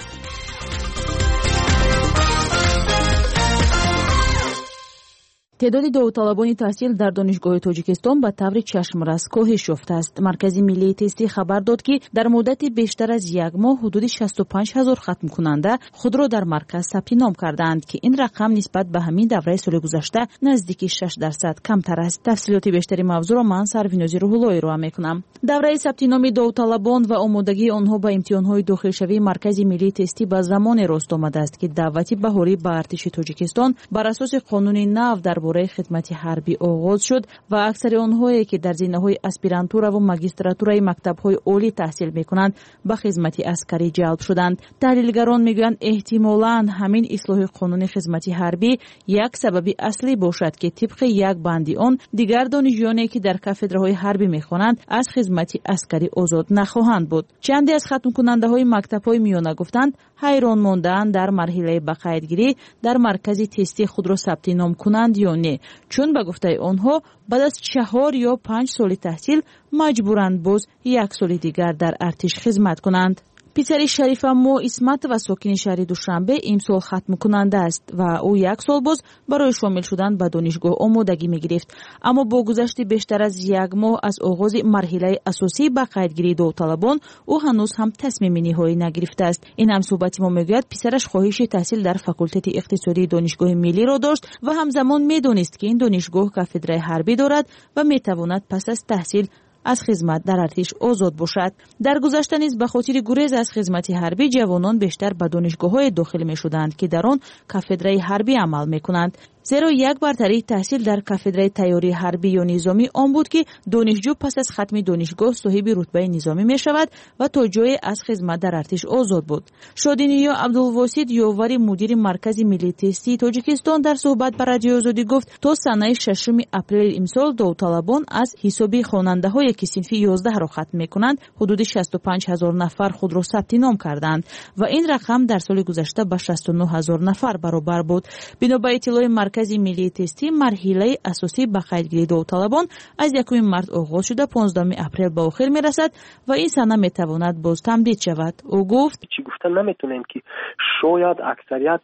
تعداد داوطلبان تحصیل در دانشگاه تاجیکستان به طور چشم‌رس کاهش یافته است. مرکز ملی تستی خبر داد که در مدت بیشتر از یک ماه حدود شصت و پنج هزار ختم کننده خود را در مرکز ثبت نام کردند که این رقم نسبت به همین دوره سال گذشته نزدیک شش درصد کمتر است. تفصیلات بیشتری موضوع را من سروینازی روح‌اللهی را میکنم. دوره ثبت نام داوطلبان و آمادگی آنها به امتحان‌های داخلشوی مرکز ملی تستی به زمان راست آمده است که دعوت بهاری به ارتش تاجیکستان بر اساس قانون نو در برای خدمت حربی آغاز شد و اکثر آنهایی که در زمینه‌های اسپیرانتورا و ماجستراتورای مکتب‌های عالی تحصیل می‌کنند به خدمت عسکری جلب شدند. تحلیلگران می‌گویند احتمالاً همین اصلاح قانون خدمت حربی یک سبب اصلی باشد که طبق یک بندی آن دیگر دانشجویانی که در کاتدرهای حربی می‌خوانند از خدمت عسکری آزاد نخواهند بود. چندی از ختم کننده‌های مکتب‌های میانه گفتند حیران ماندند در مرحله بقایتگیری در مرکز تستی خود را ثبت نام کنند یا نه، چون به گفته آنها بعد از چهار یا پنج سال تحصیل مجبورند باز یک سال دیگر در ارتش خدمت کنند. پسر شریف مو اسمت و ساکن شهر دوشنبه امسال ختم کننده است و او یک سال باز برای شامل شدن به دانشگاه آمادگی می‌گرفت، اما با گذشت بیشتر از یک ماه از آغاز مرحله اساسی به قیدگیری داوطلبان او هنوز هم تصمیم نهایی نگرفته است. این هم صحبت ما میگوید پسرش خواهش تحصیل در فاکولته اقتصادی دانشگاه ملی را داشت و همزمان میدانست که این دانشگاه کاتدرای حربی دارد و میتواند پس از تحصیل از خدمت در ارتش آزاد باشد. در گذشته نیز به خاطر گریز از خدمت حربی جوانان بیشتر به دانشگاه‌های داخل می‌شدند که در آن کاتدرای حربی عمل می‌کنند. زیرا یک برتری تحصیل در کاتدرای تیاری حربی یا نظامی آن بود که دانشجو پس از ختم دانشگاه صاحب رتبه نظامی می شود و تا جای از خدمت در ارتش آزاد بود. شادینیا عبدالواسید یاور مدیر مرکز ملی تستی تاجیکستان در صحبت با رادیو آزادی گفت تا سنه ششم اپریل امسال داوطلبان از حساب خواننده‌هایی که صنف یازده را ختم می‌کنند حدود شصت و پنج هزار نفر خود را ثبت نام کردند و این رقم در سال گذشته به شصت و نه هزار نفر برابر بود. بنا به اطلاع مرکز ملی تستی مرحله اساسی به قیدگیری داوطلبان از یکم مارس آغاز شده پانزدهم اپریل به آخر میرسد و این سنه میتواند باز تمدید شود. او گفت چی گفتن نمیتونیم که شاید اکثریت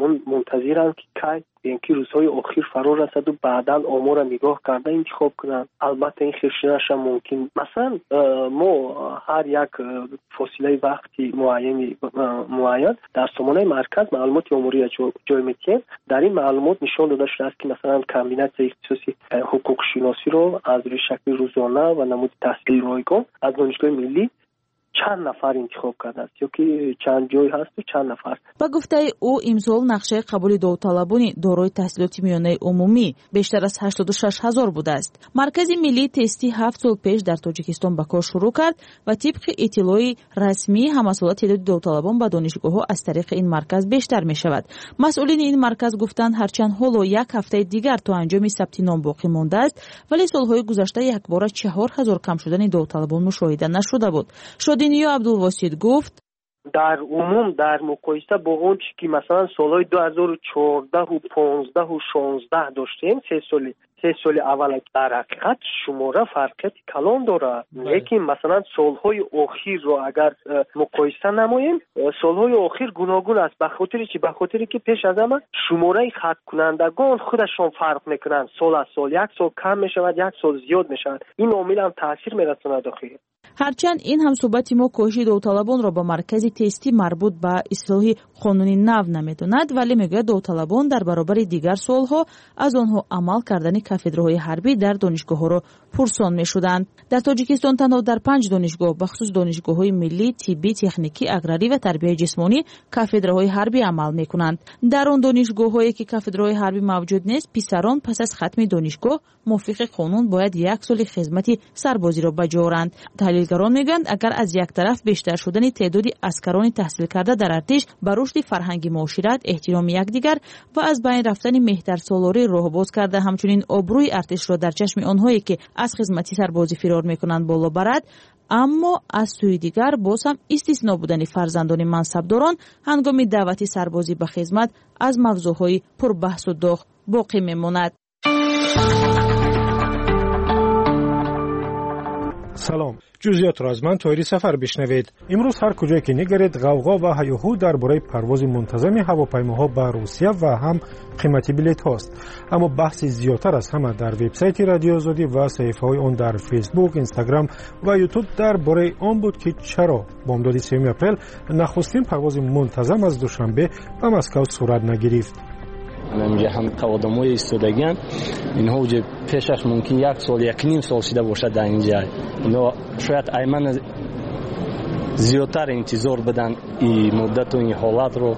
منتظرند که کی اینکه روزهای آخر فرا رسد و بعدا آمار نگاه کرده انتخاب کنند. البته این خشنش هم ممکن مثلا ما هر یک فاصله وقتی معین معین در سامانه مرکز معلومات آماری جای میتیم. در این معلومات نشان داده شده است که مثلا کابینت اختصاصی حقوق شناسی رو از روی شکل روزانه و نمود تحصیلی رایگان از دانشگاه ملی چند نفر انتخاب کرده است یا که چند جای هست و چند نفر. با گفته او امسال نقشه قبول داوطلبان دارای تحصیلات میانه عمومی بیشتر از هشتاد و شش هزار بوده است. مرکز ملی تستی هفت سال پیش در تاجیکستان به کار شروع کرد و طبق اطلاع رسمی همسال تعداد داوطلبان به دانشگاه‌ها از طریق این مرکز بیشتر می شود. مسئولین این مرکز گفتند هرچند حالا یک هفته دیگر تا انجام ثبت نام باقی مانده است ولی سالهای گذشته یک بار چهار هزار کم شدن داوطلبان مشاهده نشده بود. شادینیا عبدالواسید گفت در عموم در مقایسه با آنچه که مثلا سالهای دو هزار و چهارده و پانزده و شانزده داشتیم سه سالی سه سال اول در حقیقت شماره فرقیت کلان داره، لیکن مثلا سالهای اخیر رو اگر مقایسه نماییم سالهای اخیر گوناگون است، به خاطر چی؟ به خاطر که پیش از همه شماره خط کنندگان خودشون فرق میکنن، سال از سال یک سال کم میشود یک سال زیاد میشود، این عامل هم تاثیر میرسونه داخل. ҳарчанд ин ҳам суҳбати мо коҳиши довталабонро ба маркази тестӣ марбут ба ислоҳи қонуни нав намедонад, вале мегӯяд довталабон дар баробари дигар суолҳо аз онҳо амал кардани кафедраҳои ҳарбӣ дар донишгоҳҳоро пурсон мешуданд. дар тоҷикистон танҳо дар панҷ донишгоҳ бахусус донишгоҳҳои миллӣ, тиббӣ, техникӣ, аграрӣ ва тарбияи ҷисмонӣ кафедраҳои ҳарбӣ амал мекунанд. дар он донишгоҳҳое ки кафедраҳои ҳарбӣ мавҷуд нест, писарон пас аз хатми донишгоҳ мувофиқи қонун бояд як соли хизмати сарбозиро ба ҷо оранд. таҳлилгарон мегӯянд, агар аз як тараф бештар шудани теъдоди аскарони таҳсилкарда дар артиш ба рушди фарҳанги муошират, эҳтироми якдигар ва аз байн рафтани меҳтарсолорӣ роҳбоз карда, ҳамчунин обрӯи артишро дар чашми онҳое ки аз хизмати сарбозӣ фирор мекунанд боло барад. аммо аз сӯи дигар боз ҳам истисно будани фарзандони мансабдорон ҳангоми даъвати сарбозӣ ба хизмат аз мавзӯъҳои пурбаҳсу доғ боқӣ мемонад. салом, ҷузъиётро аз ман тоҳири сафар бишнавед. имрӯз ҳар куҷое ки нигаред ғавғо ва ҳайёҳу дар бораи парвози мунтазами ҳавопаймоҳо ба Русия ва ҳам қимати билетҳост. аммо баҳси зиёдтар аз ҳама дар вебсайти Радиои Озодӣ ва саҳифаҳои он дар фейсбук, инстаграм ва ютуб дар бораи он буд ки чаро бомдоди сеюми апрел нахустин парвози мунтазам аз душанбе ба Москав сурат нагирифт. намиҷа ҳам қаводамои истодагиан инҳо уҷа пешаш мумкин як сол як ним сол шида бошад дар ин ҷай, инҳо шояд аймана зиёдтар интизор бидан и муддату ин ҳолатро.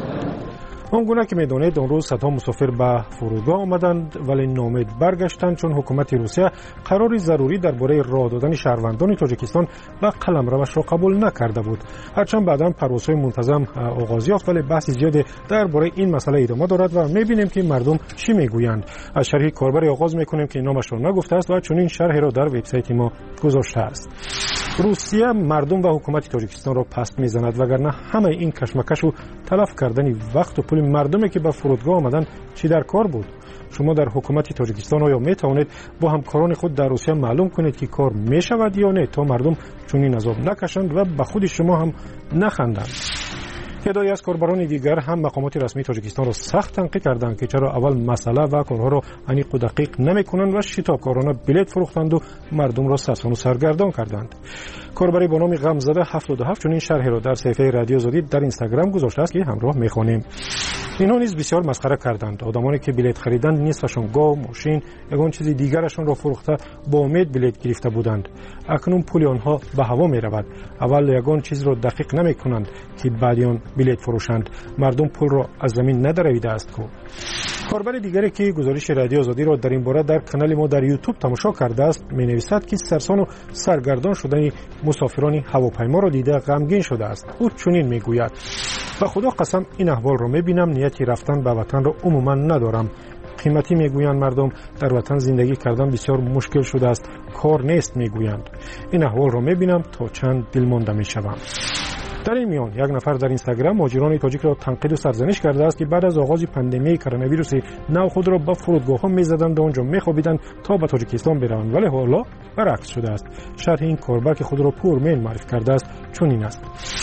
он гуна ки медонед, он рӯз садҳо мусофир ба фурудгоҳ омаданд, вале номед баргаштанд, чун ҳукумати Русия қарори зарурӣ дар бораи роҳ додани шаҳрвандони Тоҷикистон ба қаламравашро қабул накарда буд. ҳарчанд баъдан парвозҳои мунтазам оғоз ёфт, вале баҳси зиёде дар бораи ин масъала идома дорад ва мебинем ки мардум чӣ мегӯянд. аз шарҳи корбаре оғоз мекунем ки номашро нагуфтааст ва чунин шарҳеро дар вебсайти мо гузоштааст. русия мардум ва ҳукумати Тоҷикистонро паст мезанад, вагарна ҳамаи ин кашмакашу талаф кардани вақту пули мардуме ки ба фурудгоҳ омаданд чӣ дар кор буд? шумо дар ҳукумати Тоҷикистон оё метавонед бо ҳамкорони худ дар Русия маълум кунед ки кор мешавад ё не, то мардум чунин азоб накашанд ва ба худи шумо ҳам наханданд. تعدادی از کاربران دیگر هم مقامات رسمی تاجیکستان را سخت تنقید کردند که چرا اول مسئله و کارها را انیق و دقیق نمی‌کنند و شتابکارانه بلیط فروختند و مردم را سرسام و سرگردان کردند. کاربری با نام غمزده هفتاد و هفت چنین شرحی را در صفحه رادیو آزادی در اینستاگرام گذاشته است که همراه می‌خوانیم. اینها نیز بسیار مسخره کردند. آدمانی که بلیط خریدند نصفشان گاو، ماشین، یگان چیزی دیگرشان را فروخته با امید بلیط گرفته بودند. اکنون پول آنها به هوا می‌رود. اول یگان چیز را دقیق نمی‌کنند که بعد آن بلیط فروشند. مردم پول را از زمین ندریده است کو. کاربر دیگری که گزارش رادیو آزادی را در این باره در کانال ما در یوتیوب تماشا کرده است می‌نویسد که سرسان و سرگردان شدن مسافران هواپیما را دیده غمگین شده است. او چنین میگوید: به خدا قسم این احوال را میبینم، نیتی رفتن به وطن را عموما ندارم. قیمتی میگویند مردم در وطن زندگی کردن بسیار مشکل شده است، کار نیست میگویند. این احوال را میبینم تا چند دلمانده میشوم. در این میان یک نفر در اینستاگرام مهاجران تاجیک را تنقید و سرزنش کرده است که بعد از آغاز پاندمی کرونا ویروس نو خود را به فرودگاه‌ها می‌زدند و آنجا می‌خوابیدند تا به تاجیکستان بروند، ولی حالا برعکس شده است. شرح این کاربر که خود را پورمن معرفی کرده است چنین است: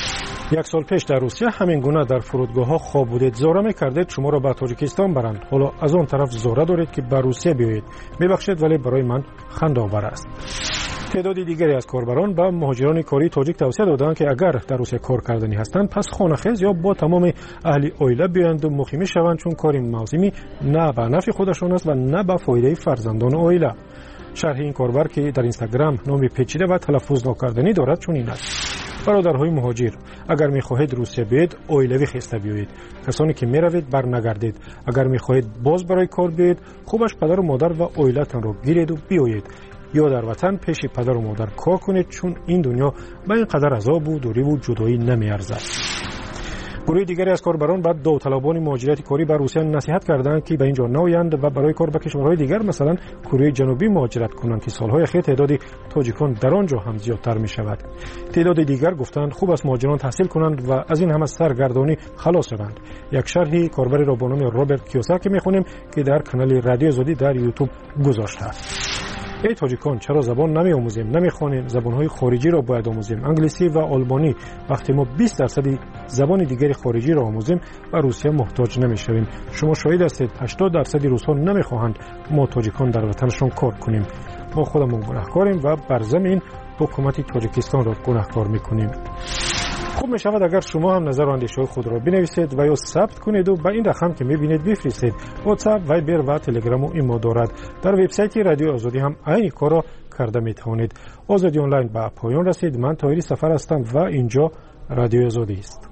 یک سال پیش در روسیه همین گونه در فرودگاه‌ها خواب بودید، زوره می‌کردید شما را به تاجیکستان برند. حالا از آن طرف زوره دارید که به روسیه بیایید. می‌بخشید ولی برای من خنده‌آور است. تعداد دیگری از کاربران به مهاجران کاری تاجیک توصیه دادند که اگر در روسیه کار کردنی هستند پس خانه‌خیز یا با تمام اهل عائله بیایند و مقیم شوند، چون کار موسمی نه به نفع خودشان است و نه به فایده فرزندان عائله. شرح این کاربر که در اینستاگرام نام پیچیده و تلفظ ناکردنی دارد چنین است: برادرهای مهاجر، اگر می‌خواهید روسیه بیایید عائلوی خسته بیایید. کسانی که می‌روید برنگردید. اگر می‌خواهید باز برای کار بیایید، خوبش پدر و مادر و عائله‌تان را گیرید و بیایید. یا در وطن پیش پدر و مادر کار کنید، چون این دنیا به این قدر عذاب و دوری و جدایی نمی‌ارزد. گروه دیگری از کاربران بعد داوطلبان مهاجرت کاری به روسیه نصیحت کردند که به اینجا نیایند و برای کار به کشورهای دیگر مثلا کره جنوبی مهاجرت کنند که سالهای اخیر تعداد تاجیکان در آنجا هم زیادتر می شود. تعداد دیگر گفتند خوب است مهاجران تحصیل کنند و از این همه سرگردانی خلاص شوند. یک شرحی کاربری را با نام رابرت کیوساکی میخونیم که در کانال رادیو آزادی در یوتیوب گذاشته. ای تاجیکان چرا زبان نمی آموزیم، نمی خوانیم؟ زبانهای خارجی را باید آموزیم. انگلیسی و آلمانی. وقتی ما بیست درصد زبان دیگری خارجی را آموزیم و روسیه محتاج نمی شویم. شما شاهد هستید هشتاد درصد روس‌ها نمی خواهند ما تاجیکان در وطنشان کار کنیم. ما خودمون گناهکاریم و بر زمین حکومت تاجیکستان را گناهکار میکنیم. خوب می شود اگر شما هم نظر و اندیشه خود را بنویسید و یا ثبت کنید و به این رقم که می بینید بفرستید. واتساپ، وایبر و تلگرام و ایمو دارد. در وبسایت رادیو آزادی هم این کار را کرده می توانید. آزادی آنلاین به پایان رسید. من طاهری سفر هستم و اینجا رادیو آزادی است.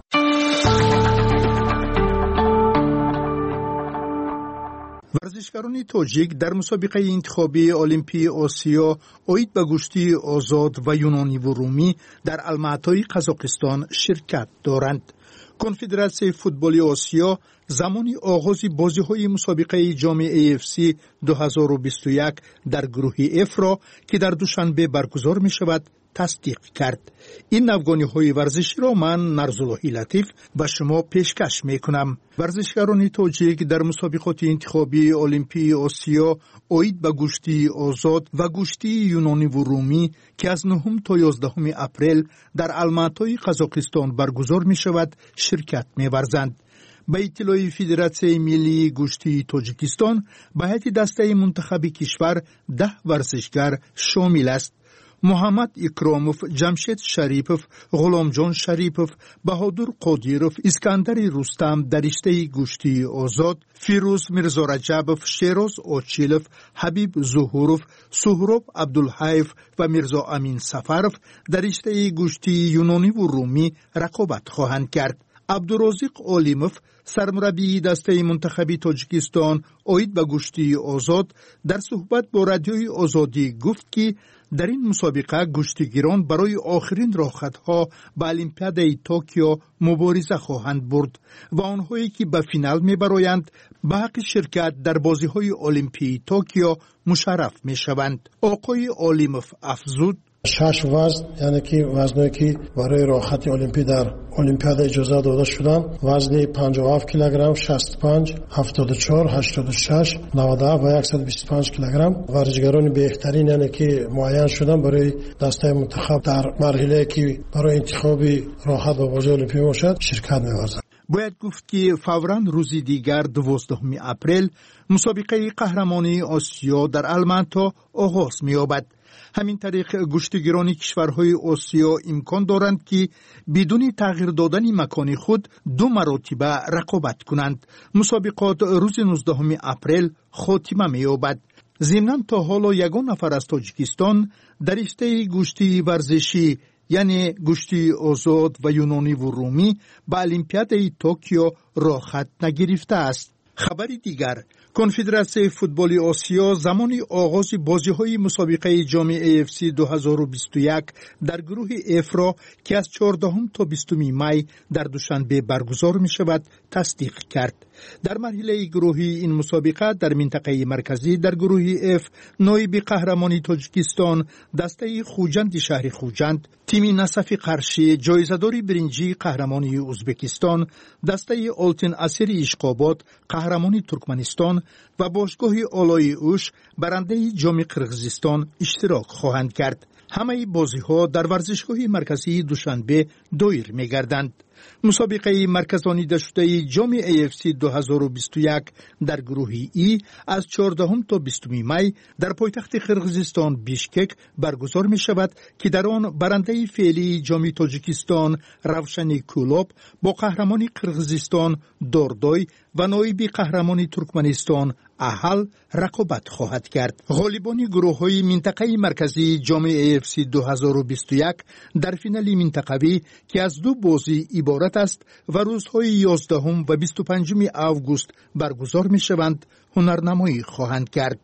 ورزشکاران تاجیک در مسابقه انتخابی المپی آسیا اوید به گشتی آزاد و یونانی و رومی در الماتای قزاقستان شرکت دارند. کنفدراسیون فوتبال آسیا زمانی آغاز بازی‌های مسابقه جام ای اف سی دو هزار و بیست و یک در گروه اف را که در دوشنبه برگزار می‌شود تصدیق کرد. این نوگانی‌های ورزشی را من نرزاللهی لطیف به شما پیشکش می‌کنم. ورزشکاران تاجیک در مسابقات انتخابی المپی آسیا اوید به گشتی آزاد و گشتی یونانی و رومی که از نهم تا یازدهم اپریل در الماتای قزاقستان برگزار می‌شود شرکت می‌ورزند. به اطلاع فدراسیون ملی گشتی تاجیکستان به هیئت دسته منتخب کشور ده ورزشکار شامل است. محمد اکراموف، جمشید شریپوف، غلامجان شریپوف، بهادر قادیروف، اسکندر رستم در رشته گشتی آزاد، فیروز میرزا رجبوف، شیراز آچیلوف، حبیب ظهوروف، سهراب عبدالحیف و میرزا امین سفروف در رشته گشتی یونانی و رومی رقابت خواهند کرد. عبدالرازق علیموف، سرمربی دسته منتخبی تاجیکستان اوید به گشتی آزاد، در صحبت با رادیوی آزادی گفت که در این مسابقه گشتیگیران برای آخرین راحت‌ها به المپیاد توکیو مبارزه خواهند برد و آنهایی که به فینال می‌برایند به حق شرکت در بازی‌های المپی توکیو مشرف می‌شوند. آقای علیموف افزود: شش وزن، یعنی که وزنی که برای راحت المپی در المپیاد اجازه داده شدن، وزن پنجاه و هفت کیلوگرم، شصت و پنج، هفتاد و چهار، هشتاد و شش، نود و هفت و صد و بیست و پنج کیلوگرم. ورزشکاران بهترین یعنی که معین شدن برای دسته منتخب در مرحله که برای انتخاب راحت و بازی المپی باشد شرکت می‌ورزند. باید گفت که فوراً روزی دیگر دوازدهم اپریل مسابقه قهرمانی آسیا در الماتا آغاز می‌یابد. همین طریق گشتیگیران کشورهای آسیا امکان دارند که بدون تغییر دادن مکان خود دو مرتبه رقابت کنند. مسابقات روز نوزدهم اپریل خاتمه می‌یابد. ضمناً تا حالا یگان نفر از تاجیکستان در رشته گشتی ورزشی یعنی گشتی آزاد و یونانی و رومی به المپیاد توکیو راه خط نگرفته است. خبری دیگر، کنفدراسیون فوتبال آسیا زمانی آغاز بازی‌های مسابقه جام ای اف سی دو هزار و بیست و یک در گروه اف را که از چهاردهم تا بیستم می در دوشنبه برگزار می‌شود تصدیق کرد. در مرحله گروهی این مسابقه در منطقه مرکزی در گروه اف نایب قهرمانی تاجیکستان دسته خوجند شهر خوجند، تیم نصف قرشی جایزه‌دار برنجی قهرمانی ازبکستان، دسته آلتین اسیر اشقاباد قهرمانی ترکمنستان و باشگاه آلای اوش برنده جام قرقیزستان اشتراک خواهند کرد. همه بازی‌ها در ورزشگاه مرکزی دوشنبه دایر می‌گردند. مسابقه مرکزانی شده جام ای اف سی دو هزار و بیست و یک در گروه ای از چهاردهم تا بیستم می در پایتخت قرقیزستان بیشکک برگزار می شود که در آن برنده فعلی جام تاجیکستان روشن کولوب با قهرمانی قرقیزستان دوردوی و نایب قهرمانی ترکمنستان احل رقابت خواهد کرد. غالبان گروه‌های منطقه مرکزی جام ای اف سی دو هزار و بیست و یک در فینال منطقوی که از دو بازی عبارت است و روزهای یازدهم و بیست و پنجم آگوست برگزار می‌شوند هنرنمایی خواهند کرد.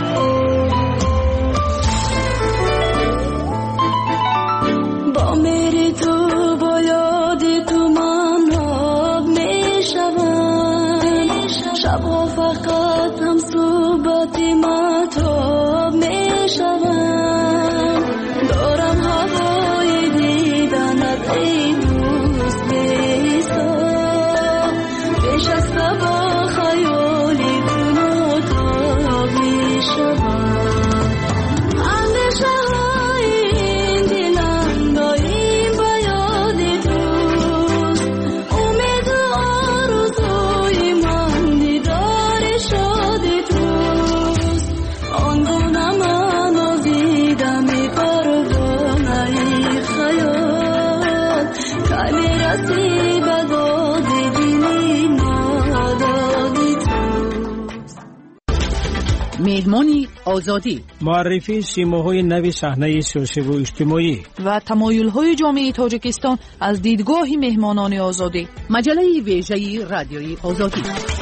با فقط هم صحبت مطلب می شوم دارم هوای دیدنت ای دوست بیسا پیش از سبا خیالی کنو تابی شوم اندیشه های این دلم داریم با یاد دوست امید و آرزوی من دیدار شادی توست آنگونه من آزیدم ای پروانه ای خیال کمی رسی به دادی دلی نادادی توست. مهمانی آزادی معرفی سیماهای نوی صحنه سیاسی و اجتماعی و تمایل‌های جامعه تاجیکستان از دیدگاه مهمانان آزادی مجله ویژه رادیوی آزادی.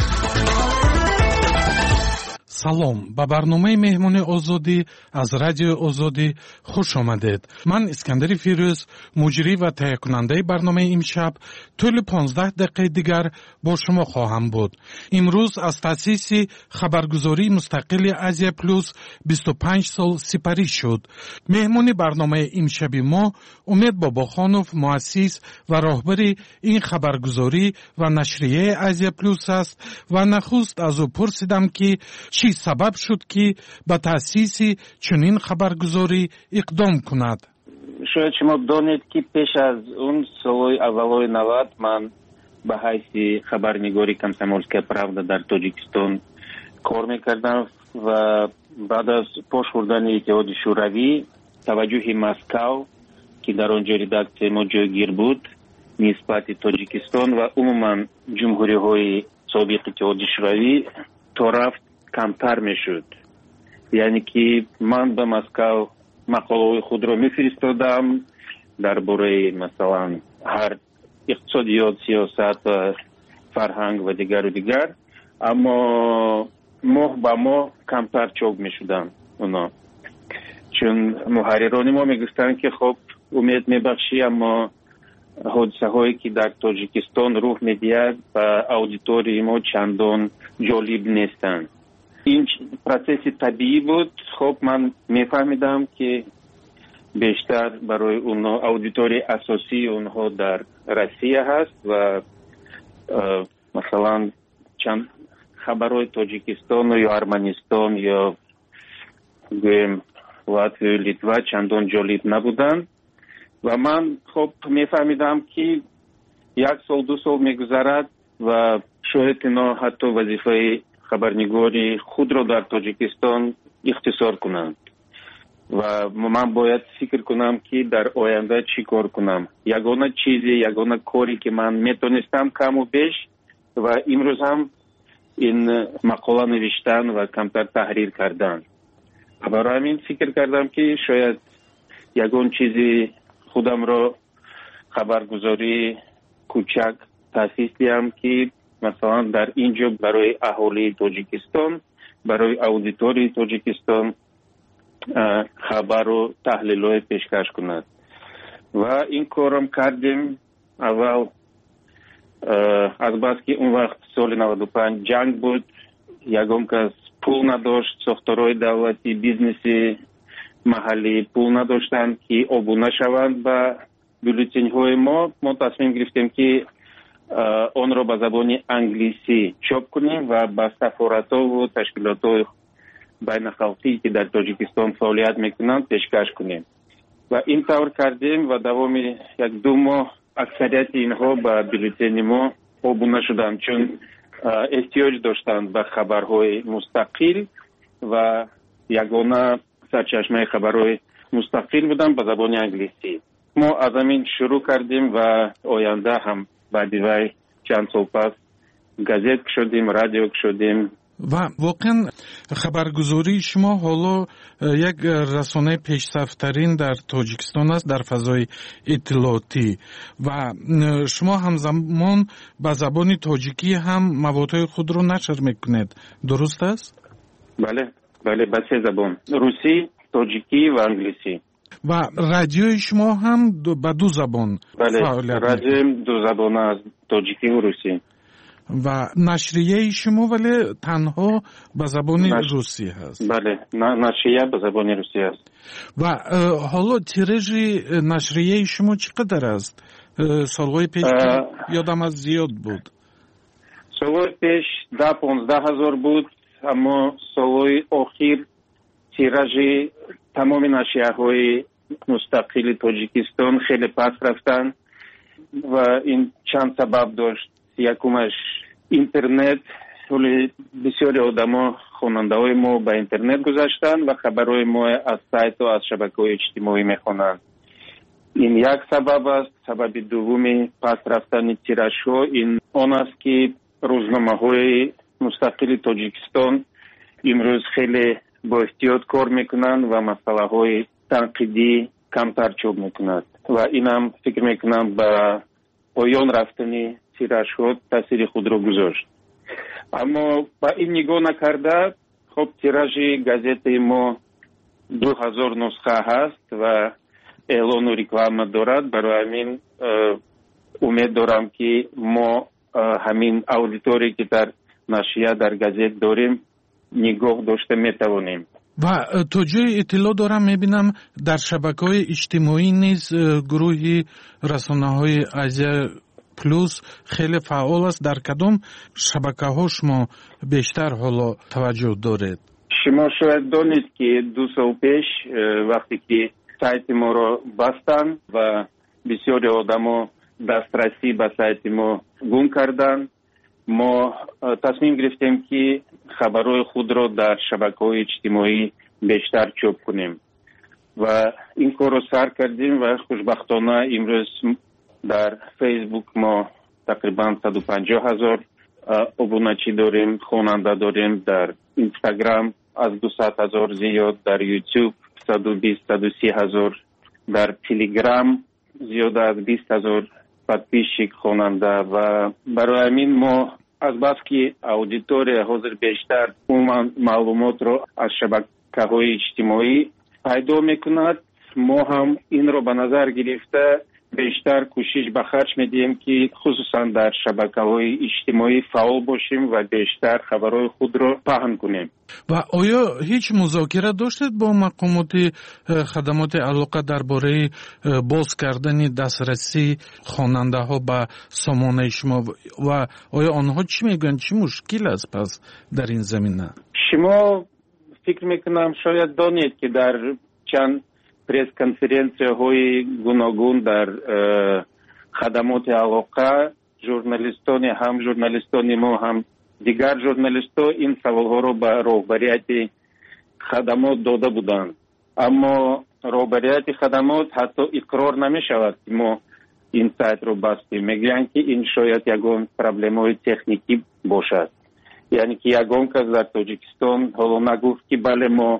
салом ба барномаи меҳмони озодӣ аз радиои озодӣ хуш омадед. Ман Искандари Фирӯз, муҷрӣ ва таҳиякунандаи барномаи имшаб тӯли понздаҳ дақиқаи дигар бо шумо хоҳам буд. имрӯз аз таъсиси хабаргузории мустақили Азия плюс бисту панҷ сол сипарӣ шуд. меҳмони барномаи имшаби мо Умед Бобохонов, муассис ва роҳбари ин хабаргузорӣ ва нашрияи Азия плюс аст ва нахуст аз ӯ пурсидам ки чӣ сабаб шуд ки ба таъсиси чунин хабаргузорӣ иқдом кунад. шояд шумо донед ки пеш аз он солҳои аввалои навад ман ба ҳайси хабарнигори «Комсомольская правда» дар Тоҷикистон кор мекардам ва баъд аз пош хӯрдани Иттиҳоди Шӯравӣ таваҷҷӯҳи Москав ки дар он ҷо редаксияи мо ҷойгир буд нисбати Тоҷикистон ва умуман ҷумҳуриҳои собиқи Иттиҳоди Шӯравӣ то рафт камтар мешуд. яъне ки ман ба Москав мақолаҳои худро мефиристодам дар бораи масалан ҳар иқтисодиёт, сиёсат ва фарҳанг ва дигару дигар, аммо моҳ ба моҳ камтар чоп мешуданд оно. чун муҳаррирони мо мегуфтанд ки хоб умед мебахшӣ, аммо ҳодисаҳое ки дар Тоҷикистон рух медиҳад ба аудиторияи мо чандон ҷолиб нестанд. ин процесси табиӣ буд. хоб ман мефаҳмидам ки бештар барои онҳо аудиторияи асосии онҳо дар Россия ҳаст ва масалан чанд хабарҳои Тоҷикистону ё Арманистон ё гӯем Латвия, Литва чандон ҷолиб набуданд ва ман хоб мефаҳмидам ки як сол ду сол мегузарад ва шояд ино ҳатто вазифаи хабарнигори худро дар Тоҷикистон ихтисор кунанд ва ман бояд фикр кунам ки дар оянда чӣ кор кунам. ягона чизе, ягона коре ки ман метонистам каму беш ва имрӯз ҳам ин мақола навиштан ва камтар таҳрир кардан. барои ҳамин фикр кардам ки шояд ягон чизи худамро хабаргузории кӯчак таъсис диҳам ки масалан дар ин ҷо барои аҳолии Тоҷикистон, барои аудиторияи Тоҷикистон хабару таҳлилҳое пешкаш кунад. ва ин корам кардем. аввал азбаски он вақт соли наваду панҷ ҷанг буд, ягон кас пул надошт, сохторҳои давлатӣ, бизнеси маҳаллӣ пул надоштанд ки обуна шаванд ба бюллетенҳои мо. мо тасмим гирифтем ки онро ба забони англисӣ чоп кунем ва ба сафоратову ташкилотҳои байнахалқӣ ки дар Тоҷикистон фаъолият мекунанд пешкаш кунем. ва ин тавр кардем ва давоми як ду моҳ аксарияти инҳо ба бюллетени мо обуна шуданд, чун эҳтиёҷ доштанд ба хабарҳои мустақил ва ягона сарчашмаи хабарҳои мустақил буданд ба забони англисӣ. мо аз ҳамин шурӯъ кардем ва оянда ҳам баъди вай чанд сол пас газет шудем, радио шудем. ва воқеан хабаргузории шумо ҳоло як расонаи пешсафтарин дар Тоҷикистон аст дар фазои иттилоотӣ ва шумо ҳамзамон ба забони тоҷикӣ ҳам маводҳои худро нашр мекунед, дуруст аст? бале бале ба се забон: русӣ, тоҷикӣ ва англисӣ. ва радиои шумо ҳам ба ду забон бале фаъолият радиои ду забона аст, тоҷикиву русӣ. و نشریه شما ولی تنها به زبان نش... روسی هست. بله، نشریه به زبان روسی هست. و حالا تیراژ نشریه شما چقدر است؟ سالهای پیش یادم از زیاد بود. سالهای پیش ده پانزده هزار بود، اما سالهای اخیر تیراژ تمام نشریه های مستقل تاجیکستان خیلی پس رفتن و این چند سبب داشت. یکمش اینترنت، ولی بسیاری آدما خواننده ما به اینترنت گذاشتن و خبرهای ما از سایت و از شبکه‌های اجتماعی میخوانند. این یک سبب است. سبب دومی پس رفتن تیراژها این آن است که روزنامه‌های مستقل تاجیکستان امروز خیلی با احتیاط کار میکنند و مسئله‌های تنقیدی کمتر چاپ میکنند و اینم فکر میکنم به پایان رفتن تیراژها تاثیر خود را گذاشت. اما با این نگاه نکرده، خب تیراژ گازت ما دو هزار نسخه هست و اعلان و رکلام دارد. برای همین امید دارم که ما همین اودیتوری که در نشریه در گازت داریم نگاه داشته میتوانیم. و تا جای اطلاع دارم میبینم در شبکه‌های اجتماعی نیز گروه رسانه‌های آزیا پلوس خیلی فعال است. در کدام شبکه‌ها شما بیشتر حالا توجه دارید؟ شما شاید دانید که دو سال پیش وقتی که سایت ما را بستن و بسیاری آدما دسترسی به سایت ما گم کردن، ما تصمیم گرفتیم که خبرهای خود را در شبکه‌های اجتماعی بیشتر چاپ کنیم و این کار را سر کردیم و خوشبختانه امروز در فیسبوک ما تقریبا صد و پنجاه هزار ابونچی داریم، خواننده داریم. در اینستاگرام از دویست هزار زیاد، در یوتیوب صد و بیست صد و سی هزار، در تلگرام زیاد از بیست هزار پادپیشچیک خواننده و برای همین ما از بس که اودیتوری حاضر بیشتر عموما معلومات رو از شبکه‌های اجتماعی پیدا میکند، ما هم این رو به نظر گرفته بیشتر کوشش به خرج میدیم که خصوصا در شبکه‌های اجتماعی فعال باشیم و بیشتر خبرهای خود را پهن کنیم. و آیا هیچ مذاکره داشتید با مقامات خدمات علاقه درباره باز کردن دسترسی خواننده ها به سامانه شما و آیا آنها چی میگن؟ چی مشکل است پس در این زمینه؟ شما فکر میکنم شاید دانید که در چند پریس کنفرانسی های گوناگون در خدمات علاقه ژورنالیستان هم ژورنالیستان ما هم دیگر ژورنالیست‌ها این سوال‌ها رو به رهبریت خدمات داده بودند، اما رهبریت خدمات حتی اقرار نمی‌شود که ما این سایت رو بستیم. میگن که این شاید یگان پرابلم‌های تکنیکی باشد، یعنی که یگان کس در تاجیکستان حالا نگفت که بله ما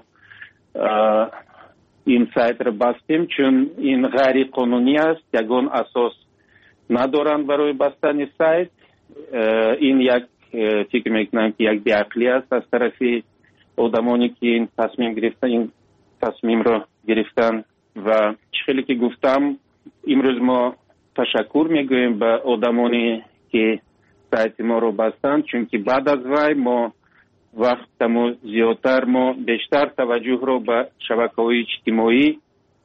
این سایت رو بستیم چون این غیر قانونی است، یگان اساس ندارند برای بستن سایت. این یک فکر میکنم که یک بی‌عقلی است از طرف آدمانی که این تصمیم گرفتن این تصمیم را گرفتن و خیلی که گفتم امروز ما تشکر میگوییم به آدمانی که سایت ما رو بستن، چون که بعد از وای ما وقت ما زیادتر ما بیشتر توجه رو به شبکه‌های اجتماعی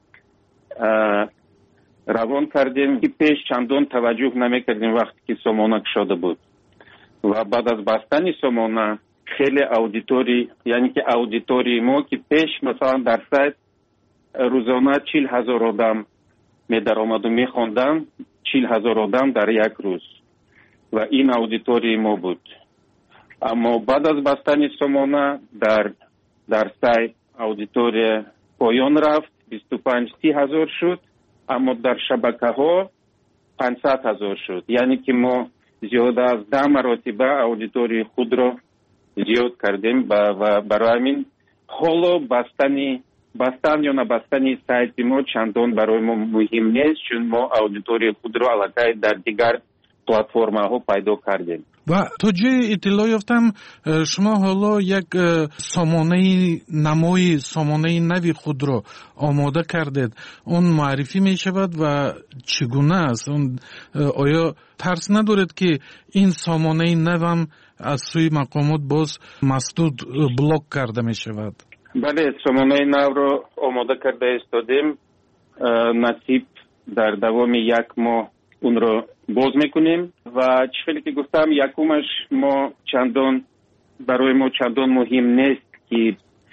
روان کردیم که پیش چندان توجه نمیکردیم وقتی که سامانه شده بود و بعد از بستن سامانه خیلی اودیتوری، یعنی که اودیتوری ما که پیش مثلا در سایت روزانه چهل هزار آدم می در آمد و می خوندن، چهل هزار آدم در یک روز و این اودیتوری ما بود. اما بعد از بستن سامانه در در سایت اودیتوری پایان رفت، بیست و پنج سی هزار شد، اما در شبکه ها پانصد هزار شد، یعنی که ما زیاد از ده مراتبه اودیتوری خود را زیاد کردیم و برای همین حالا بستن بستن یا نبستن سایت ما چندان برای ما مهم نیست، چون ما اودیتوری خود را علاقه در دیگر پلتفرم ها پیدا کردیم. و تا جای اطلاع یافتم شما حالا یک سامانه نمای سامانه نوی خود را آماده کردید. اون معرفی می شود و چگونه است؟ اون آیا ترس ندارد که این سامانه نوم از سوی مقامات باز مسدود بلاک کرده می شود؟ بله، سامانه نو را آماده کرده استادیم. نصیب در دوام یک ماه اون را باز میکنیم و چیزی که گفتم یکمش ما چندان برای ما چندان مهم نیست که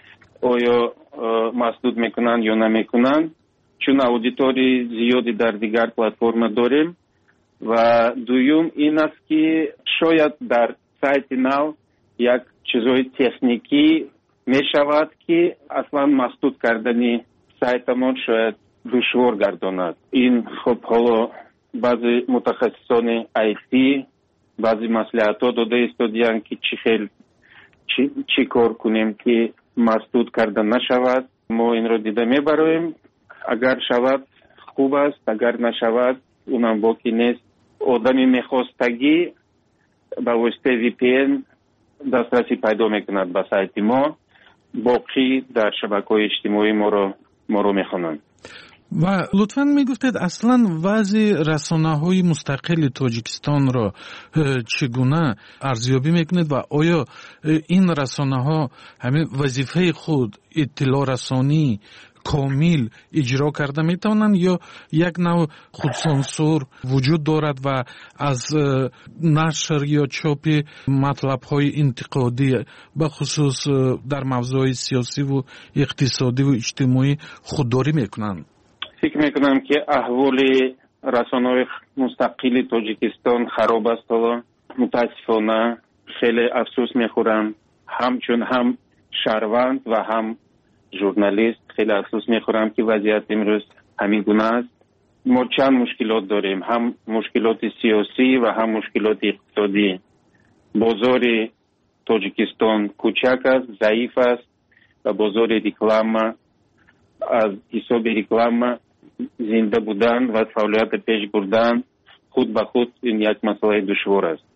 آیا مسدود میکنن یا نمیکنن، چون اودیتوری زیادی در دیگر پلتفرم داریم. و دوم این است که شاید در سایت نو یک چیزای تکنیکی میشود که اصلا مسدود کردن سایتمون شاید دشوار گرداند. این خب حالا بعضی متخصصان آیتی بعضی مصلحت‌ها داده استادیان که چی خیلی چی, چی کار کنیم که مسدود کردن نشود. ما این را دیده میبریم. اگر شود خوب است، اگر نشود اونم باقی نیست. آدمی میخواستگی با واسطه وی پی ان دسترسی پیدا میکند به سایت ما، باقی در شبکه‌های اجتماعی ما رو ما رو میخوانند. و لطفاً میگفتید اصلاً وضع رسانه‌های مستقل تاجیکستان را چگونه ارزیابی میکنید و آیا این رسانه‌ها همین وظیفه خود اطلاع رسانی کامل اجرا کرده میتونن یا یک نوع خودسانسور وجود دارد و از نشر یا چاپ مطلب‌های انتقادی به خصوص در موضوعات سیاسی و اقتصادی و اجتماعی خودداری میکنن؟ فکر میکنم که احوال رسانه‌های مستقل تاجیکستان خراب است. حالا متاسفانه خیلی افسوس میخورم، همچون هم شهروند و هم ژورنالیست خیلی افسوس میخورم که وضعیت امروز همین گونه است. ما چند مشکلات داریم، هم مشکلات سیاسی و هم مشکلات اقتصادی. بازار تاجیکستان کوچک است، ضعیف است و بازار رکلام از حساب رکلام زنده بودن و فعالیت پیش بردن خود به خود این یک مسئله دشوار است.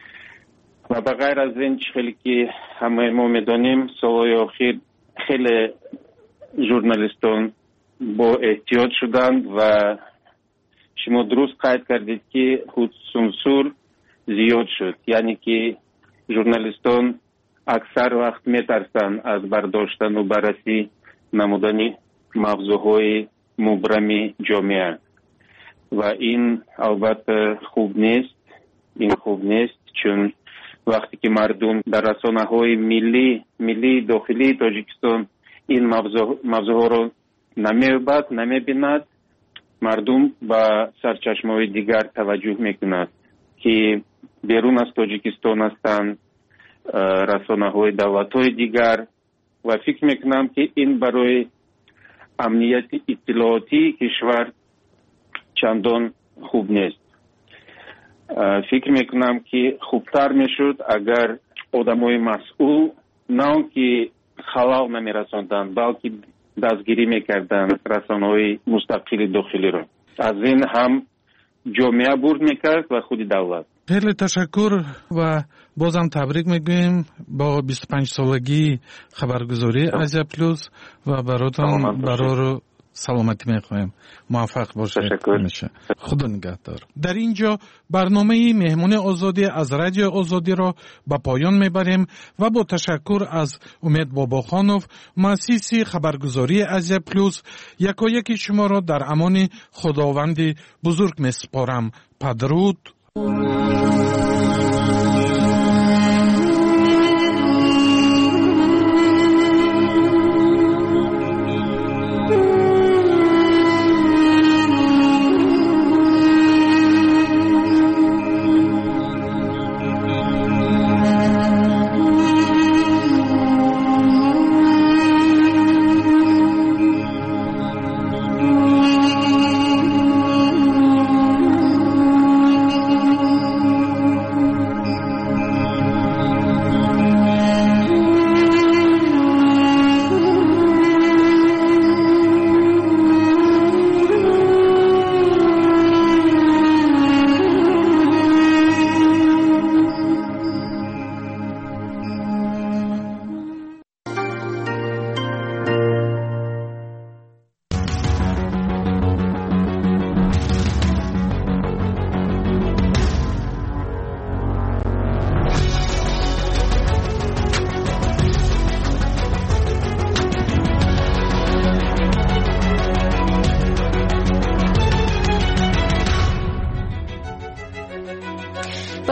و بغیر از این چیزی که همه ما میدانیم سالهای اخیر خیلی ژورنالیستان با احتیاط شدند و شما درست قید کردید که خود سانسور زیاد شد، یعنی که ژورنالیستان اکثر وقت میترسند از برداشتن و بررسی نمودن موضوعهای مبرم جامعه و این البته خوب نیست. این خوب نیست چون وقتی که مردم در رسانه‌های ملی ملی داخلی تاجیکستان این موضوع موضوع رو نمی‌بیند نمی‌بیند، مردم با سرچشمه‌های دیگر توجه می‌کنند که بیرون از تاجیکستان هستند، رسانه‌های دولت‌های دیگر، و فکر می‌کنم که این برای امنیت اطلاعاتی کشور چندان خوب نیست. فکر میکنم که خوبتر میشد اگر آدمای مسئول نه که خلال نمیرساندن بلکه دستگیری میکردن رسانه‌های مستقل داخلی رو. از این هم جامعه برد میکرد و خود دولت. خیلی تشکر و بازم تبریک میگویم با بیست و پنج سالگی خبرگزاری آزیا پلوس و براتون برای سلامتی میخوایم. موفق باشید. میشه. خدا نگهدار. در اینجا برنامه مهمون آزادی از رادیو آزادی را به پایان میبریم و با تشکر از امید باباخانوف مؤسس خبرگزاری آزیا پلوس یکایک شما را در امان خداوند بزرگ میسپارم. بدرود.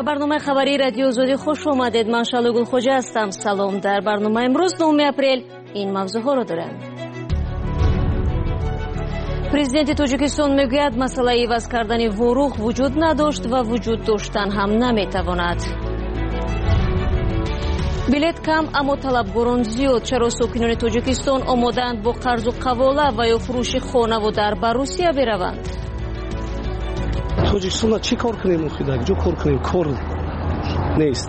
به برنامه خبری رادیو آزادی خوش اومدید. من شالو گلخوجه هستم. سلام. در برنامه امروز نهم اپریل این موضوع ها رو دارم. президенти тоҷикистон мегӯяд масъалаи иваз кардани ворух вуҷуд надошт ва вуҷуд доштан ҳам наметавонад. билет кам аммо талабгорон зиёд. чаро сокинони тоҷикистон омодаанд бо қарзу қавола ва ё фурӯши хонаву дар ба русия бираванд? тоҷикистон чӣ кор кунем охида ҷо кор кунем кор нест.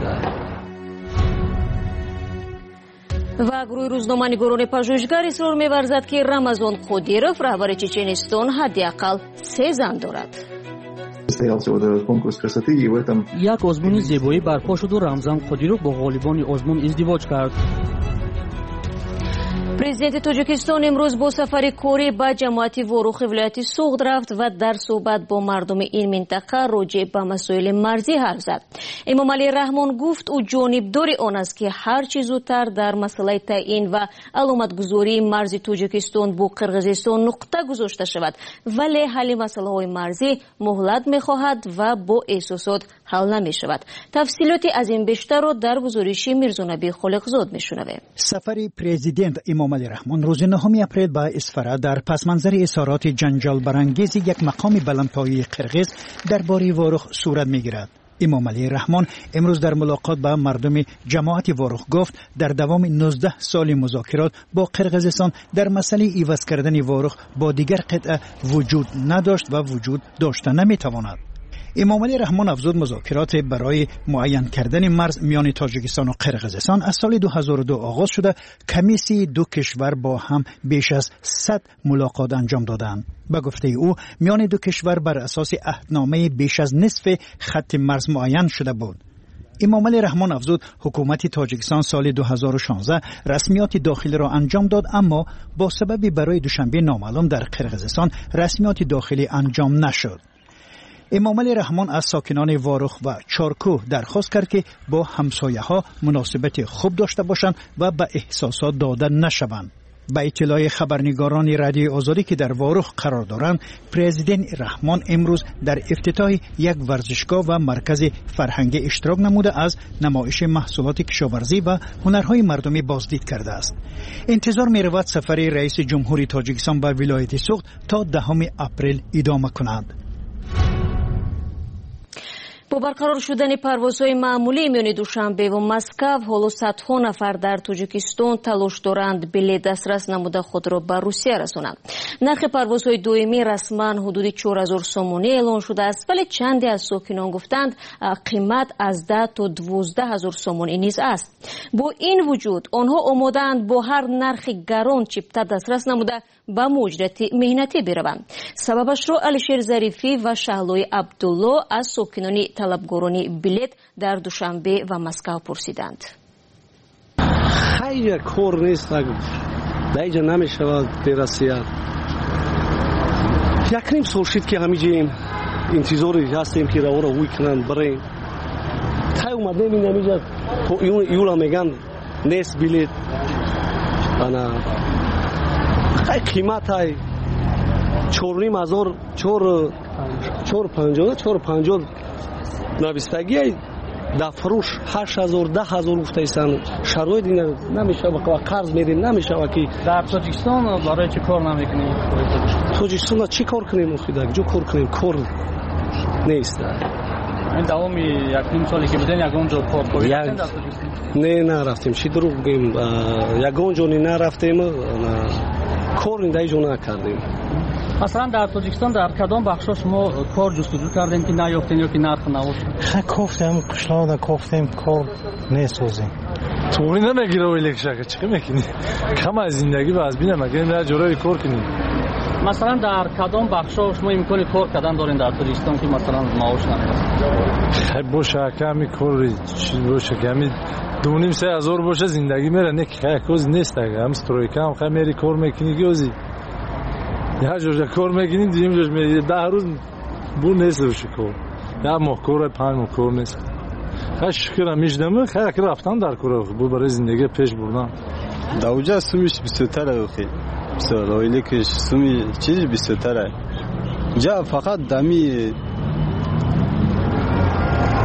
ва гурӯҳи рӯзноманигорони пажӯҳишгар исрор меварзад ки рамазон қодиров раҳбари чеченистон ҳаддиақал се зан дорад. як озмуни зебоӣ барпо шуду рамзан қодиров бо ғолибони озмун издивоҷ кард. президенти тоҷикистон имрӯз бо сафари корӣ ба ҷамоати ворухи вилояти суғд рафт ва дар суҳбат бо мардуми ин минтақа роҷеъ ба масоили марзӣ ҳарф зад. эмомалӣ раҳмон гуфт ӯ ҷонибдори он аст ки ҳар чӣ зудтар дар масъалаи таъин ва аломатгузории марзи тоҷикистон бо қирғизистон нуқта гузошта шавад, вале ҳалли масъалаҳои марзӣ муҳлат мехоҳад ва бо эҳсосот ҳал намешавад. тафсилоти аз ин бештарро дар гузориши мирзонабӣ холиқзод мешунавем. сафари президент эмомалӣ раҳмон рӯзи нهم اپریل ба исфара дар пасманзари изҳороти ҷанҷолбарангези як мақоми баландпояи қирғиз дар бори ворух сурат мегирад. эмомалӣ раҳмон имрӯз дар мулоқот ба мардуми ҷамоати ворух гуфт дар давоми нуздаҳ соли музокирот бо қирғизистон дар масъалаи иваз кардани ворух бо дигар қитъа вуҷуд надошт ва вуҷуд дошта наметавонад. эмомалӣ раҳмон афзуд музокирот барои муайян кардани марз миёни тоҷикистон ва қирғизистон аз соли ду ҳазору ду оғоз шуда комиссияи ду кишвар бо ҳам беш аз сад мулоқот анҷом доданд. ба гуфтаи ӯ миёни ду кишвар бар асоси аҳдномаи беш аз нисфи хатти марз муайян шуда буд. эмомалӣ раҳмон афзуд ҳукумати тоҷикистон соли ду ҳазору шонздаҳ расмиёти дохилиро анҷом дод, аммо бо сабаби барои душанбеи номаълум дар қирғизистон расмиёти дохилӣ анҷом нашуд. эмомалӣ раҳмон аз сокинони ворух ва чоркӯҳ дархост кард ки бо ҳамсояҳо муносибати хуб дошта бошанд ва ба эҳсосот дода нашаванд. ба иттилои хабарнигорони радиои озодӣ ки дар ворух қарор доранд, президент раҳмон имрӯз дар ифтитоҳи як варзишгоҳ ва маркази фарҳангӣ иштирок намуда аз намоиши маҳсулоти кишоварзӣ ва ҳунарҳои мардумӣ боздид кардааст. интизор меравад сафари раиси ҷумҳури тоҷикистон ба вилояти суғд то даҳуми апрел идома кунад. бо барқарор шудани парвозҳои маъмулӣ миёни душанбеву москав ҳоло садҳо нафар дар тоҷикистон талош доранд билет дастрас намуда худро ба русия расонанд. нархи парвозҳои доимӣ расман ҳудуди чор ҳазор сомонӣ эълон шудааст, вале чанде аз сокинон гуфтанд қимат аз даҳ то дувоздаҳ ҳазор сомонӣ низ аст. бо ин вуҷуд онҳо омодаанд бо ҳар нархи гарон чипта дастрас намуда ба муҷрати меҳнатӣ бираванд. сабабашро алишер зарифӣ ва шаҳлои абдулло аз сокинони талабгорони билет дар душанбе ва москав пурсиданд. хайя кор нест, даиҷа намешавад берасият. як ним сол шид ки ҳамиҷаем интизори ҳастем ки равора ҳуй кунанд барем. тай омадем ин ҳамиҷа то июла меган нест билет. ана хай қиматай чор ним ҳазор чор панҷоҳ чор панҷоҳ навистагиай дафрӯш ҳашт ҳазор даҳ ҳазор гуфтаистан. шароит намешава қарз мерем намешава ки дар тоҷикистон барои чӣ кор намекунем? тоҷикистон чӣ кор кунем охида ҷо кор кунем кор нест. ин давоми як ним соле ки будем ягон ҷо кор кардем дар тоҷикистон? не нарафтем, чӣ дурӯғ гӯем, ягон ҷо нарафтем, кор дар ҷо накардем. масалан дар тоҷикистон дар кадом бахшҳо шумо кор ҷустуҷӯ кардем ки наёфтем ё ки нарх навошад? кофтем қишлода кофтем кор несозем. туғри намегира ойлекшака чӣ мекунӣ? кам аз зиндагӣ баъз бина мекунем дар ҷораи кор кунем. масалан дар кадом бахшҳо шумо имкони кор кардан дорем дар тоҷикистон ки масалан маош намерасад? хай боша ками кори чӣ боша ками ду ним се ҳазор боша зиндагӣ мера не ки хай коз нест ага ҳам стройкам хай мери кор мекунӣ гёзи як ҷоҷа кор мекунӣ дуюм ҷош мери даҳ рӯз бу нест рӯши кор як моҳ кор панҷ моҳ кор нест. хай шукрам миждам хай як рафтам дар кора бу барои зиндагӣ пеш бурдам. давҷа сумиш бисётара охи бисёр оиликиш суми чиз бисётара ҷа фақат дами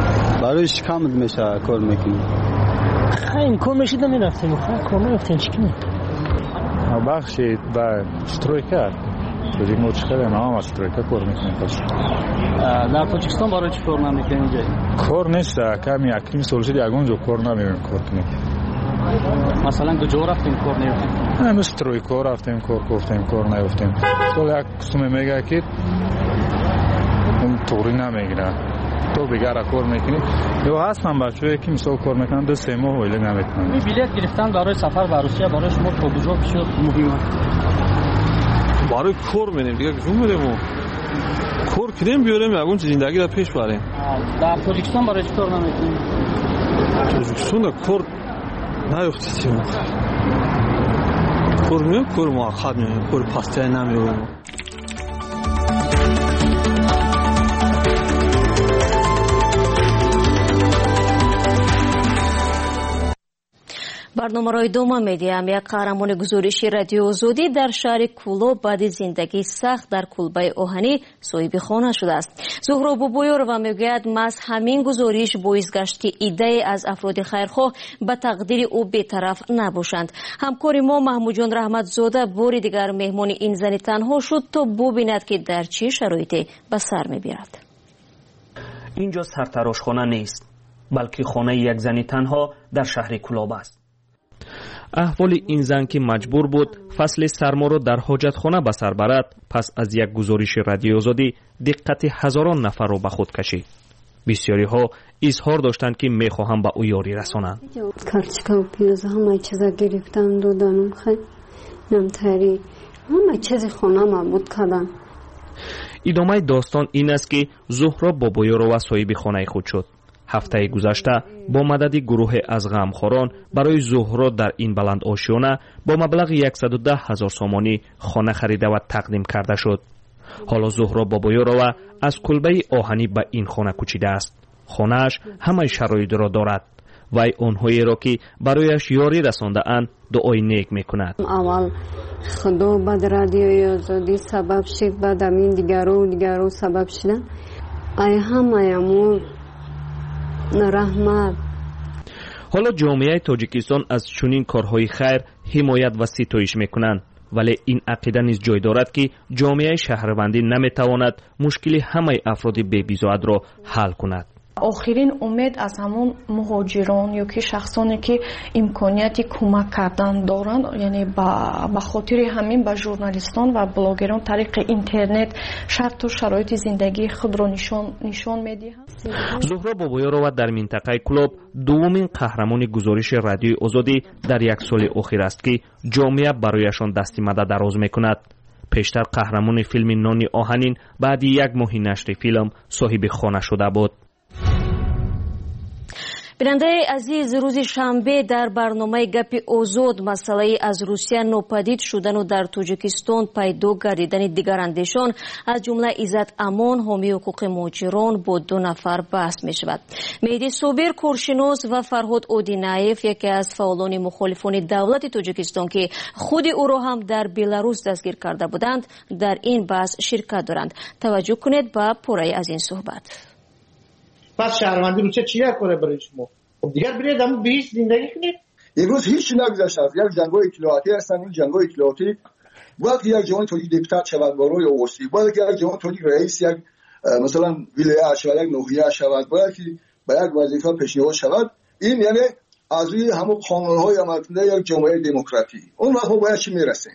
برایش کم میشه کار میکنیم. خیلی کار میشید نمیرفتیم خیلی کار نمیرفتیم چی کنیم؟ بخشید با شترویکر توجیک موچخه نه هم شترویکر کار میکنیم. در تاجیکستان برای چی کار نمیکنیم اینجا؟ کار نیست کمی اکریم سولشید یگونجا کار نمیکنیم کار کنیم. مثلا کجا رفتیم کار نیفتیم؟ همه شترویکر رفتیم کار گفتیم کار نیفتیم. سال یک کسومه میگه که اون طوری نمیگیره. تو بگره کار میکنی یا هستن بچه‌ای که مثلا کار میکنن دو سه ماه ولی نمیکنن. این بلیط گرفتن برای سفر به روسیه برای شما تا کجا بشه مهمه؟ برای کار می‌ریم دیگه جون می‌ریم و کار کنیم بیاریم یگون زندگی را پیش بریم. در تاجیکستان برای چی کار نمیکنیم؟ تاجیکستان در کار نیفتیم. کار می‌کنیم کار موقت می‌کنیم کار پسته نمی‌کنیم. барномарои дома медиам як қаҳрамони гузориши радиои озодӣ дар шаҳри куло баъди зиндагии сахт дар кулбаи оҳанӣ соҳиби хона шудааст. зуҳро бобоёрова мегӯяд маҳз ҳамин гузориш боис гашт ки иддаe аз афроди хайрхоҳ ба тақдири ӯ бетараф набошанд. ҳамкори мо маҳмудҷон раҳматзода бори дигар меҳмони ин зани танҳо шуд то бубинад ки дар чӣ шароите ба сар мебирад. инҷо сартарошхона нест балки хонаи як зани танҳо дар шаҳри кулоб аст. аҳволи ин зан ки маҷбур буд фасли сарморо дар ҳоҷатхона ба сар барад пас аз як гузориши радиои озодӣ диққати ҳазорон нафарро ба худ кашид. бисёриҳо изҳор доштанд ки мехоҳанд ба ӯ ёрӣ расонанд. карчикаву пиёз ҳамаи чиза гирифтан доданам хай намтари ҳамаи чизи хонама буд кардам. идомаи достон ин аст ки зуҳро бобоёрова соҳиби хонаи худ шуд. ҳафтаи гузашта бо мадади гурӯҳе аз ғамхорон барои зуҳро дар ин баландошиёна бо маблағи яксаду даҳ ҳазор сомонӣ хона харида ва тақдим карда шуд. ҳоло зуҳро бобоёрова аз кулбаи оҳанӣ ба ин хона кӯчидааст. хонааш ҳамаи шароитро дорад. вай онҳоеро ки барояш ёрӣ расондаанд дуои нек мекунад. аввал худо баъд радиои озодӣ сабаб шид баъд амин дигару дигару сабаб шидан ай ҳамаяму раҳмат. ҳоло ҷомеаи тоҷикистон аз чунин корҳои хайр ҳимоят ва ситоиш мекунанд, вале ин ақида низ ҷой дорад ки ҷомеаи шаҳрвандӣ наметавонад мушкили ҳамаи афроди бебизоатро ҳал кунад. охирин умед аз ҳамон муҳоҷирон ё ки шахсоне ки имконияти кӯмак кардан доранд, яъне ба хотири ҳамин ба журналистон ва блогерон тариқи интернет шарту шароити зиндагии худро нишон медиҳанд. зуҳро бобоёрова дар минтақаи кулоб дуввумин қаҳрамони гузориши радиои озодӣ дар як соли охир аст ки ҷомеа барояшон дасти мадад дароз мекунад. пештар қаҳрамони филми нони оҳанин баъди як моҳи нашри филм соҳиби хона шуда буд. бинандаи азиз, рӯзи шанбе дар барномаи гапи озод масъалаи аз русия нопадид шудану дар тоҷикистон пайдо гардидани дигарандешон аз ҷумла Иззат Амон, ҳомии ҳуқуқи муҳоҷирон бо ду нафар баҳс мешавад. Меҳди Собир, коршинос ва Фарҳод Одинаев, яке аз фаъолони мухолифони давлати Тоҷикистон ки худи ӯро ҳам дар Беларус дастгир карда буданд, дар ин баҳс ширкат доранд. таваҷҷӯҳ кунед ба пораи аз ин суҳбат. پس شهروندی رو چه چیه کنه برای شما؟ خب دیگر برید همون به هیچ زندگی کنید. امروز هیچ نگذشته است. یک جنگ‌های اطلاعاتی هستن. این جنگ‌های اطلاعاتی باید که یک جوان تولیک دپوتات شود برای اوسی، باید که یک جوان تولیک رئیس یک مثلا ولایت شود، یک ناحیه شود، باید که به یک وظیفه پیشنهاد شود. این یعنی از روی همون قانون‌های عمل کننده یک جامعه دموکراتی. اون وقت ما باید چی میرسیم؟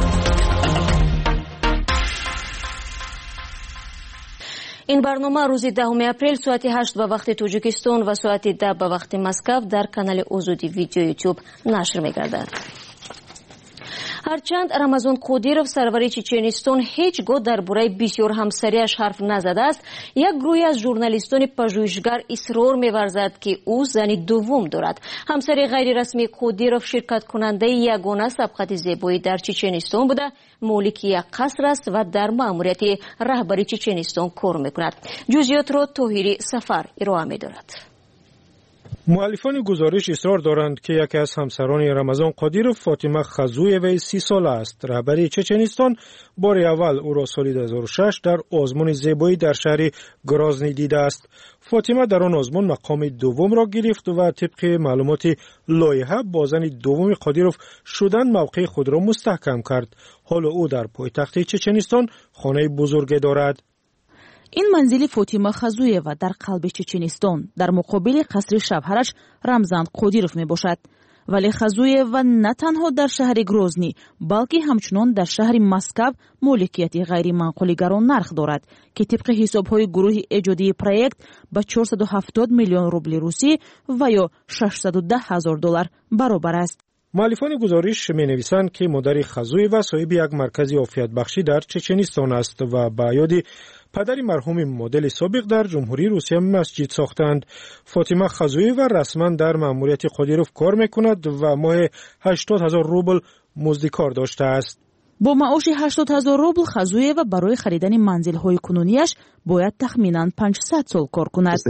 ин барнома рӯзи даҳуми апрел соати ҳашт ба вақти Тоҷикистон ва соати да ба вақти Москав дар канали Озоди видео YouTube нашр мегардад. ҳарчанд Рамазон Қодиров, сарвари Чеченистон, ҳеҷ гоҳ дар бораи бисёр ҳамсарияш ҳарф назадааст, як гурӯҳи аз журналистони пажӯҳишгар исрор меварзад ки ӯ зани дуввум дорад. ҳамсари ғайрирасмии Қодиров ширкаткунандаи ягона сабқати зебоӣ дар Чеченистон буда, молики як қаср аст ва дар маъмурияти раҳбари Чеченистон кор мекунад. ҷузъиётро Тоҳири Сафар ироа медорад. مؤلفان گزارش اصرار دارند که یکی از همسران رمضان قادیروف فاطمه خزویوی سی ساله است. رهبری چچنستان بار اول او را سال دو هزار و شش در آزمون زیبایی در شهر گرازنی دیده است. فاطمه در آن آزمون مقام دوم را گرفت و طبق معلومات لایحه با زن دوم قادیروف شدن موقع خود را مستحکم کرد. حالا او در پایتخت چچنستان خانه بزرگی دارد. این منزل فاطمه خزویوی در قلب چچنستان در مقابل قصر شوهرش رمزان قادیروف می باشد. ولی خزویوی نه تنها در شهر گروزنی بلکه همچنان در شهر مسکو مالکیت غیر منقولیگران نرخ دارد که طبق حسابهای گروه ایجادی پروژه به چهارصد و هفتاد میلیون روبل روسی و یا ششصد و ده هزار دلار برابر است. مؤلفان گزارش می نویسند که مادر خزویوی صاحب یک مرکز عافیت بخشی در چچنستان است و به یاد پدر مرحوم مدل سابق در جمهوری روسیه مسجد ساختند. فاطمه خزویوی رسما در مأموریت قادیروف کار میکند و ماه هشتاد هزار روبل مزد کار داشته است. با معاش هشتاد هزار روبل خزویوی برای خریدن منزل‌های کنونیش باید تخمیناً پانصد سال کار کند.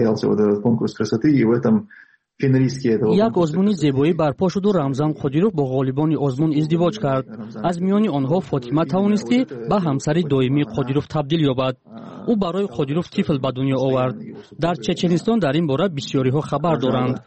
یک آزمون زیبایی برپا شد و رمزان قادیروف با غالبان آزمون ازدواج کرد. از میان آنها فاطمه توانست که به همسر دائمی قادیروف تبدیل یابد. او برای قادیروف طفل به دنیا آورد. در چچنستان در این باره بسیاری ها خبر دارند.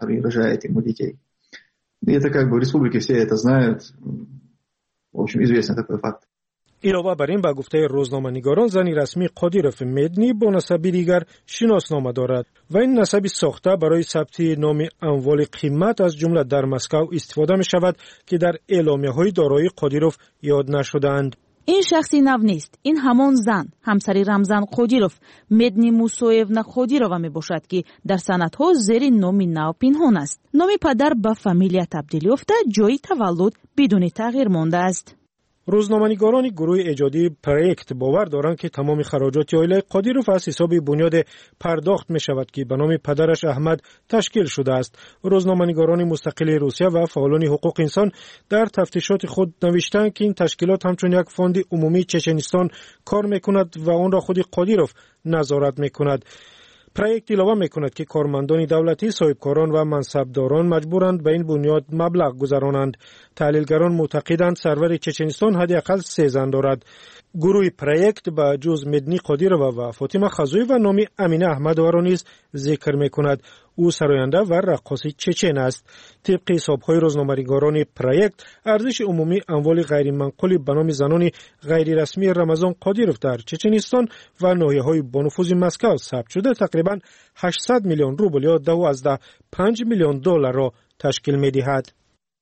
علاوه بر این به گفته روزنامه‌نگاران زن رسمی قادیروف مدنی با نسبی دیگر شناسنامه دارد و این نسبی ساخته برای ثبت نام اموال قیمت از جمله در مسکو استفاده می شود که در اعلامیه‌های دارایی قادیروف یاد نشده‌اند. این شخصی نو نیست. این همان زن همسری رمزان قادیروف مدنی موسویونا قادیرووا می باشد که در سندها زیر نام نو پنهان است. نام پدر به فامیلیا تبدیل یافته، جای تولد بدون تغییر مانده است. روزنامه‌نگاران گروه ایجادی پروژه باور دارند که تمام خراجات عائله قادیروف از حساب بنیاد پرداخت می شود که به نام پدرش احمد تشکیل شده است. روزنامه‌نگاران مستقل روسیه و فعالان حقوق انسان در تفتیشات خود نوشتند که این تشکیلات همچون یک فاند عمومی چچنستان کار می‌کند و آن را خود قادیروف نظارت می‌کند. پروژه علاوه می‌کند که کارمندان دولتی، صاحبکاران و منصبداران مجبورند به این بنیاد مبلغ گذرانند. تحلیلگران معتقدند سرور چچنستان حداقل سه زن دارد. گروه پروژه با جز مدنی قادیرووا و فاطمه خزویوی و نام امینه احمدووا را نیز ذکر می‌کند. او سراینده و رقاص چچن است. طبق حساب‌های روزنامه‌نگاران پروژه ارزش عمومی اموال غیر منقول به نام زنان غیر رسمی رمضان قادیروف در چچنستان و ناحیه‌های با نفوذ مسکو ثبت شده تقریباً هشتصد میلیون روبل یا دوازده پنج میلیون دلار را تشکیل می‌دهد.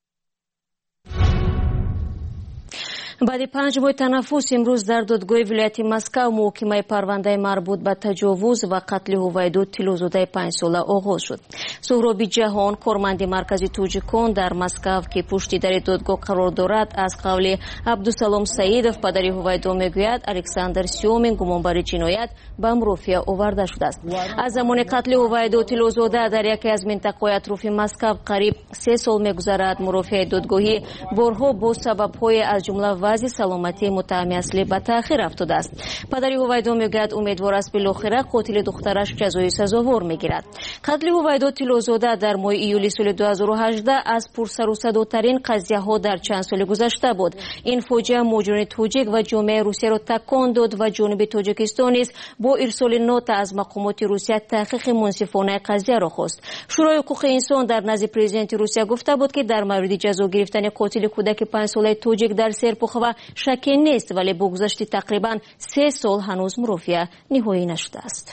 بعد پنج ماه تنفس امروز در دادگاه ولایت مسکو محاکمه پرونده مربوط به تجاوز و قتل هویدا تیلوزاده پنج ساله آغاز شد. سهراب جهان کارمند مرکز توجیکان در مسکو که پشت در دادگاه قرار دارد از قول عبدالسلام سعیدов پدر هویدا میگوید الکساندر سیومین گمانبر جنایت به مروفیا آورده شده است. از زمان قتل هویدا تیلوزاده در یکی از منطقه‌های اطراف مسکو قریب سه سال میگذرد. مروفیا دادگاهی بارها با سبب‌های از جمله وضع سلامتی متهم اصلی به تأخیر افتاده است. پدر هویدا میگوید امیدوار است بالاخره قاتل دخترش جزای سزاوار میگیرد. قتل هویدا تیلوزاده در ماه ایولی سال دو هزار و هجده از پرسر و صداترین قضیه ها در چند سال گذشته بود. این فوجیه مجرم توجیک و جامعه روسیه را تکان داد و جنوب تاجیکستان نیز با ارسال نوت از مقامات روسیه تحقیق منصفانه قضیه را خواست. شورای حقوق انسان در نزد پرزیدنت روسیه گفته بود که در مورد جزا گرفتن قاتل کودک پنج ساله توجیک در سرپوخ و شکی نیست، ولی با گذشت تقریبا سه سال هنوز مروفیا نهایی نشده است.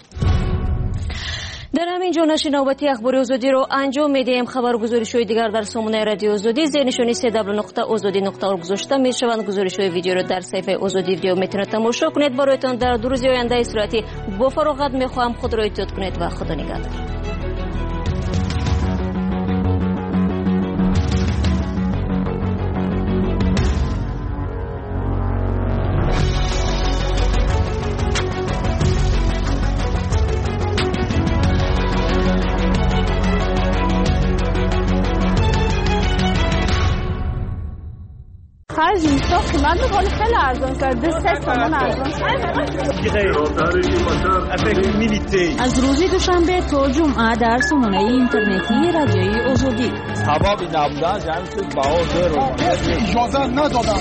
در همین جا نشر نوبتی اخبار آزادی رو انجام میدیم. خبرگزاری‌های دیگر در سامانه رادیو آزادی زیر نشانی دبلیو نقطه آزادی نقطه اورگ گذاشته میشوند. گزارش‌های ویدیو رو در صفحه آزادی ویدیو میتونید تماشا کنید. برایتان در دو روز آینده صورتی با فراغت میخواهم خود را احتیاط کنید و خدا نگهدار. خرج میشه قیمت ولی خیلی ارزان شده سه تومن ارزان شده. از روز دوشنبه تا جمعه در سامانه اینترنتی رادیوی آزادی سبب نبودن جمعیت بهادر اجازه ندادن.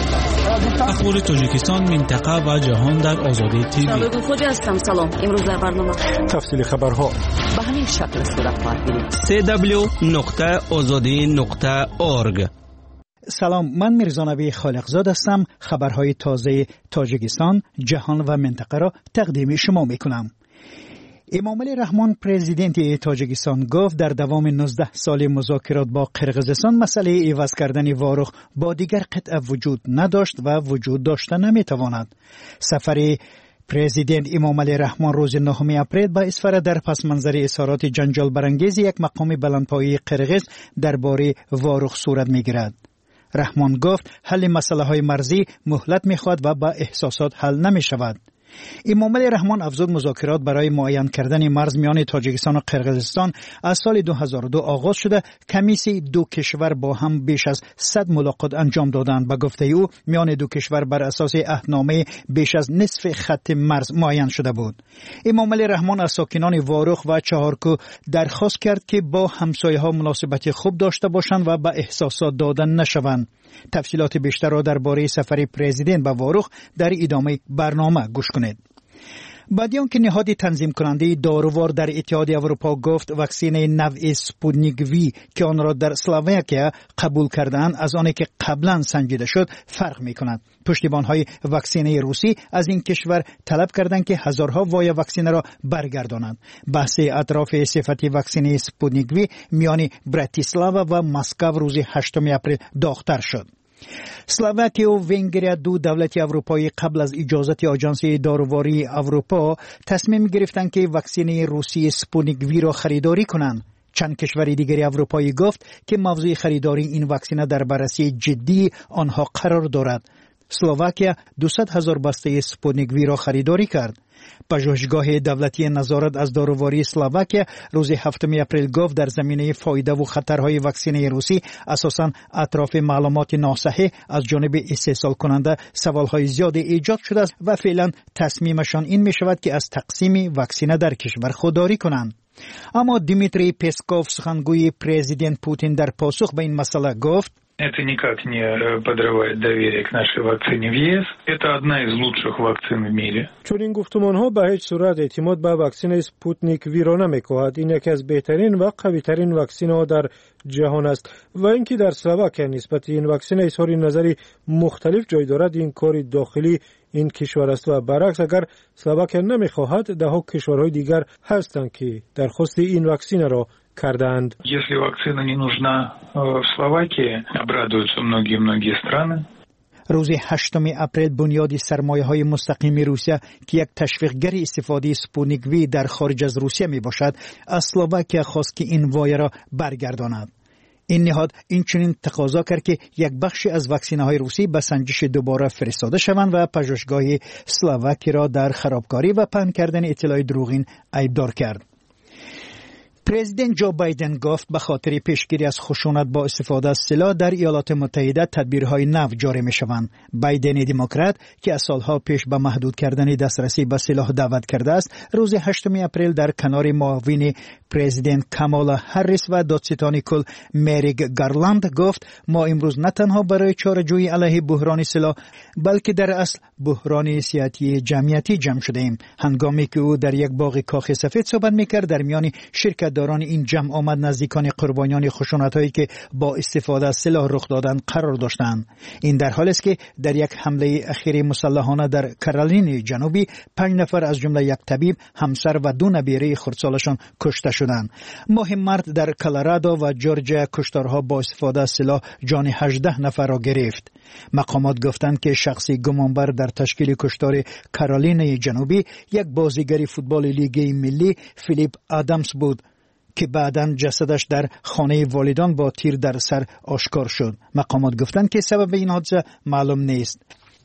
اخبار تاجیکستان، منطقه و جهان در آزادی تیوی. سلام خوجی هستم. سلام. امروز در برنامه تفصیل خبرها به همین شکل صورت خواهد گرفت. سی دبلیو نقطه آزادی نقطه اورگ. سلام، من میرزانبی خالقزاد هستم. خبرهای تازه تاجیکستان، جهان و منطقه را تقدیم شما میکنم. امامعلی رحمان پرزیدنت تاجیکستان گفت در دوام نوزده سال مذاکرات با قرقیزستان مسئله عوض کردن واروخ با دیگر قطعه وجود نداشت و وجود داشته نمیتواند. سفر پرزیدنت امامعلی رحمان روز نهم اپریل با اسفر در پس منظر اظهارات جنجال برانگیز یک مقام بلندپایه قرقیز درباره واروخ صورت میگیرد. رحمان گفت حل مسئله های مرزی مهلت میخواد و با احساسات حل نمی شود. امامعلی رحمان افزود مذاکرات برای معین کردن مرز میان تاجیکستان و قرقیزستان از سال دو هزار و دو آغاز شده. کمیسی دو کشور با هم بیش از صد ملاقات انجام دادند. به گفته او میان دو کشور بر اساس عهدنامه بیش از نصف خط مرز معین شده بود. امامعلی رحمان از ساکنان واروخ و چهارکو درخواست کرد که با همسایه ها مناسبت خوب داشته باشند و به احساسات دادن نشوند. تفصیلات بیشتر را درباره سفر پرزیدنت به واروخ در ادامه برنامه گوش کنید. بعد از که نهاد تنظیم کننده دارووار در اتحاد اروپا گفت واکسن نوع سپوتنیک وی که آن را در اسلواکیا قبول کردند از آنی که قبلا سنجیده شد فرق می‌کند. پشتیبان‌های واکسن روسی از این کشور طلب کردند که هزارها وای واکسن را برگردانند. بحث اطراف صفت واکسن سپوتنیک وی میان براتیسلاوا و مسکو روز هشتم اپریل داغ‌تر شد. اسلواکیا و ونگریا دو دولت اروپایی قبل از اجازت آژانس داروواری اروپا تصمیم گرفتند که واکسن روسی سپوتنیک وی را خریداری کنند. چند کشور دیگری اروپایی گفت که موضوع خریداری این واکسن در بررسی جدی آنها قرار دارد. اسلواکیا دویست هزار بسته سپوتنیک وی را خریداری کرد. پژوهشگاه دولتی نظارت از داروواری اسلواکیا روز هفتم اپریل گفت در زمینه فایده و خطرهای واکسن روسی اساساً اطراف معلومات ناصحیح از جانب استحصال کننده سوالهای زیادی ایجاد شده است و فعلا تصمیمشان این می شود که از تقسیم واکسن در کشور خودداری کنند. اما دیمیتری پسکوف سخنگوی پرزیدنت پوتین در پاسخ به این مسئله گفت Это никак не подрывает доверие к нашей вакцине в ЕС. Это одна из лучших вакцин в мире. چون این گفتمان‌ها به هیچ صورت اعتماد به واکسن اسپوتنیک وی را نمی‌کند. این یکی از بهترین و قوی‌ترین واکسن‌ها در جهان است و اینکه در اسلواکیا نسبت این واکسن اظهار نظری مختلف جای دارد این کار داخلی این کشور است و برعکس اگر اسلواکیا نمی‌خواهد ده‌ها کشورهای دیگر هستند که درخواست این واکسن را کردند. Если вакцина не нужна в Словакии, обрадуются многие-многие страны. روز هشتم اپریل بنیاد سرمایه‌های مستقیم روسیه که یک تشویقگر استفاده سپوتنیک وی در خارج از روسیه می باشد، از اسلواکیا خواست که این وای را برگرداند. این نهاد این چنین تقاضا کرد که یک بخشی از واکسن‌های روسی به سنجش دوباره فرستاده شوند و پژوهشگاه اسلواکی را در خرابکاری و پهن کردن اطلاع دروغین ایبدار کرد. پرزیدنت جو بایدن گفت به خاطر پیشگیری از خشونت با استفاده از سلاح در ایالات متحده تدبیرهای نو جاری می شوند. بایدن دموکرات که از سالها پیش به محدود کردن دسترسی به سلاح دعوت کرده است، روز هشتم اپریل در کنار معاون پرزیدنت کامالا هریس و دادستان کل مریک گارلند گفت ما امروز نه تنها برای چاره‌جویی علیه بحران سلاح بلکه در اصل بحران سیاسی جمعیتی جمع شده ایم. هنگامی که او در یک باغ کاخ سفید صحبت میکرد در میان شرکت داران این جمع آمد نزدیکان قربانیان خشونت‌هایی که با استفاده از سلاح رخ دادند قرار داشتند. این در حالی است که در یک حمله اخیر مسلحانه در کارولین جنوبی پنج نفر از جمله یک طبیب، همسر و دو نبیره خردسالشان کشته شدند. ماه مارس در کلرادو و جورجیا کشتارها با استفاده از سلاح جان هجده نفر را گرفت. مقامات گفتند که شخصی گمانبر در تشکیل کشتار کارولین جنوبی یک بازیگر فوتبال لیگ ملی فیلیپ آدامز بود که بعداً جسدش در خانه والدان با تیر در سر آشکار شد. مقامات گفتند که سبب این حادثه معلوم نیست.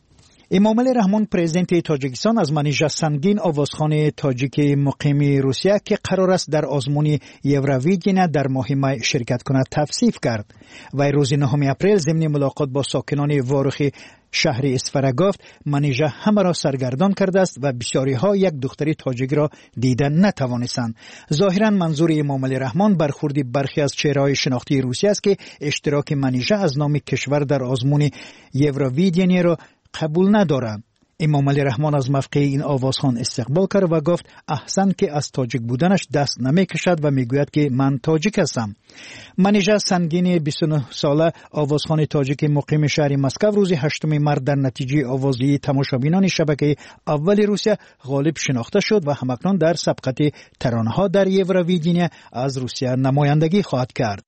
امامعلی رحمان پرزیدنت تاجیکستان از منیژه سنگین آوازخوان تاجیک مقیم روسیه که قرار است در آزمون یورویدین در ماه می شرکت کند توصیف کرد. و روز نهم اپریل ضمن ملاقات با ساکنان واروخ شهر اسفره گفت منیژه همه را سرگردان کرده است و بسیاری ها یک دختر تاجیک را دیدن نتوانستند. ظاهرا منظور امامعلی رحمان برخوردی برخی از چهره‌های شناختی روسیه است که اشتراک منیژه از نام کشور در آزمون یورویدین را قبول ندارند. امامعلی رحمان از موقع این آوازخوان استقبال کرد و گفت احسن که از تاجیک بودنش دست نمیکشد و میگوید که من تاجیک هستم. منیژه سنگین بیست و نه ساله آوازخوان تاجیک مقیم شهر مسکو روز هشتم مارس در نتیجه آوازی تماشابینان شبکه اول روسیه غالب شناخته شد و همکنون در سبقت ترانه‌ها در یورویدین از روسیه نمایندگی خواهد کرد.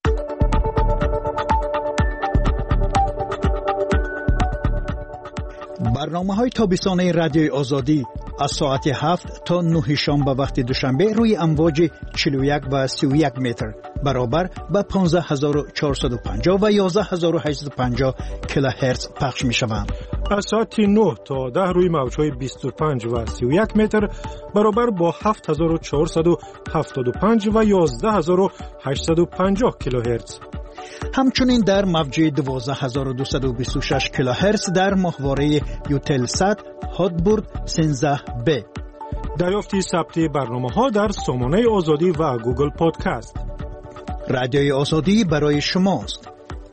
برنامه‌های تابستانه رادیوی آزادی از ساعت هفت تا نه شنبه وقت دوشنبه روی امواج چهل و یک و سی و یک متر برابر با پانزده هزار و چهارصد و پنجاه و یازده هزار و هشتصد و پنجاه کیلوهرتز پخش می‌شوند. از ساعت نه تا ده روی موج‌های بیست و پنج و سی و یک متر برابر با هفت هزار و چهارصد و هفتاد و پنج و یازده هزار و هشتصد و پنجاه کیلوهرتز. همچنین در موج دوازده هزار و دویست و بیست و شش کیلوهرتز در ماهواره یوتلسات هاتبورد سیزده بی. دریافتی ثبت برنامه‌ها در سامانه آزادی و گوگل پادکست. رادیوی آزادی برای شماست.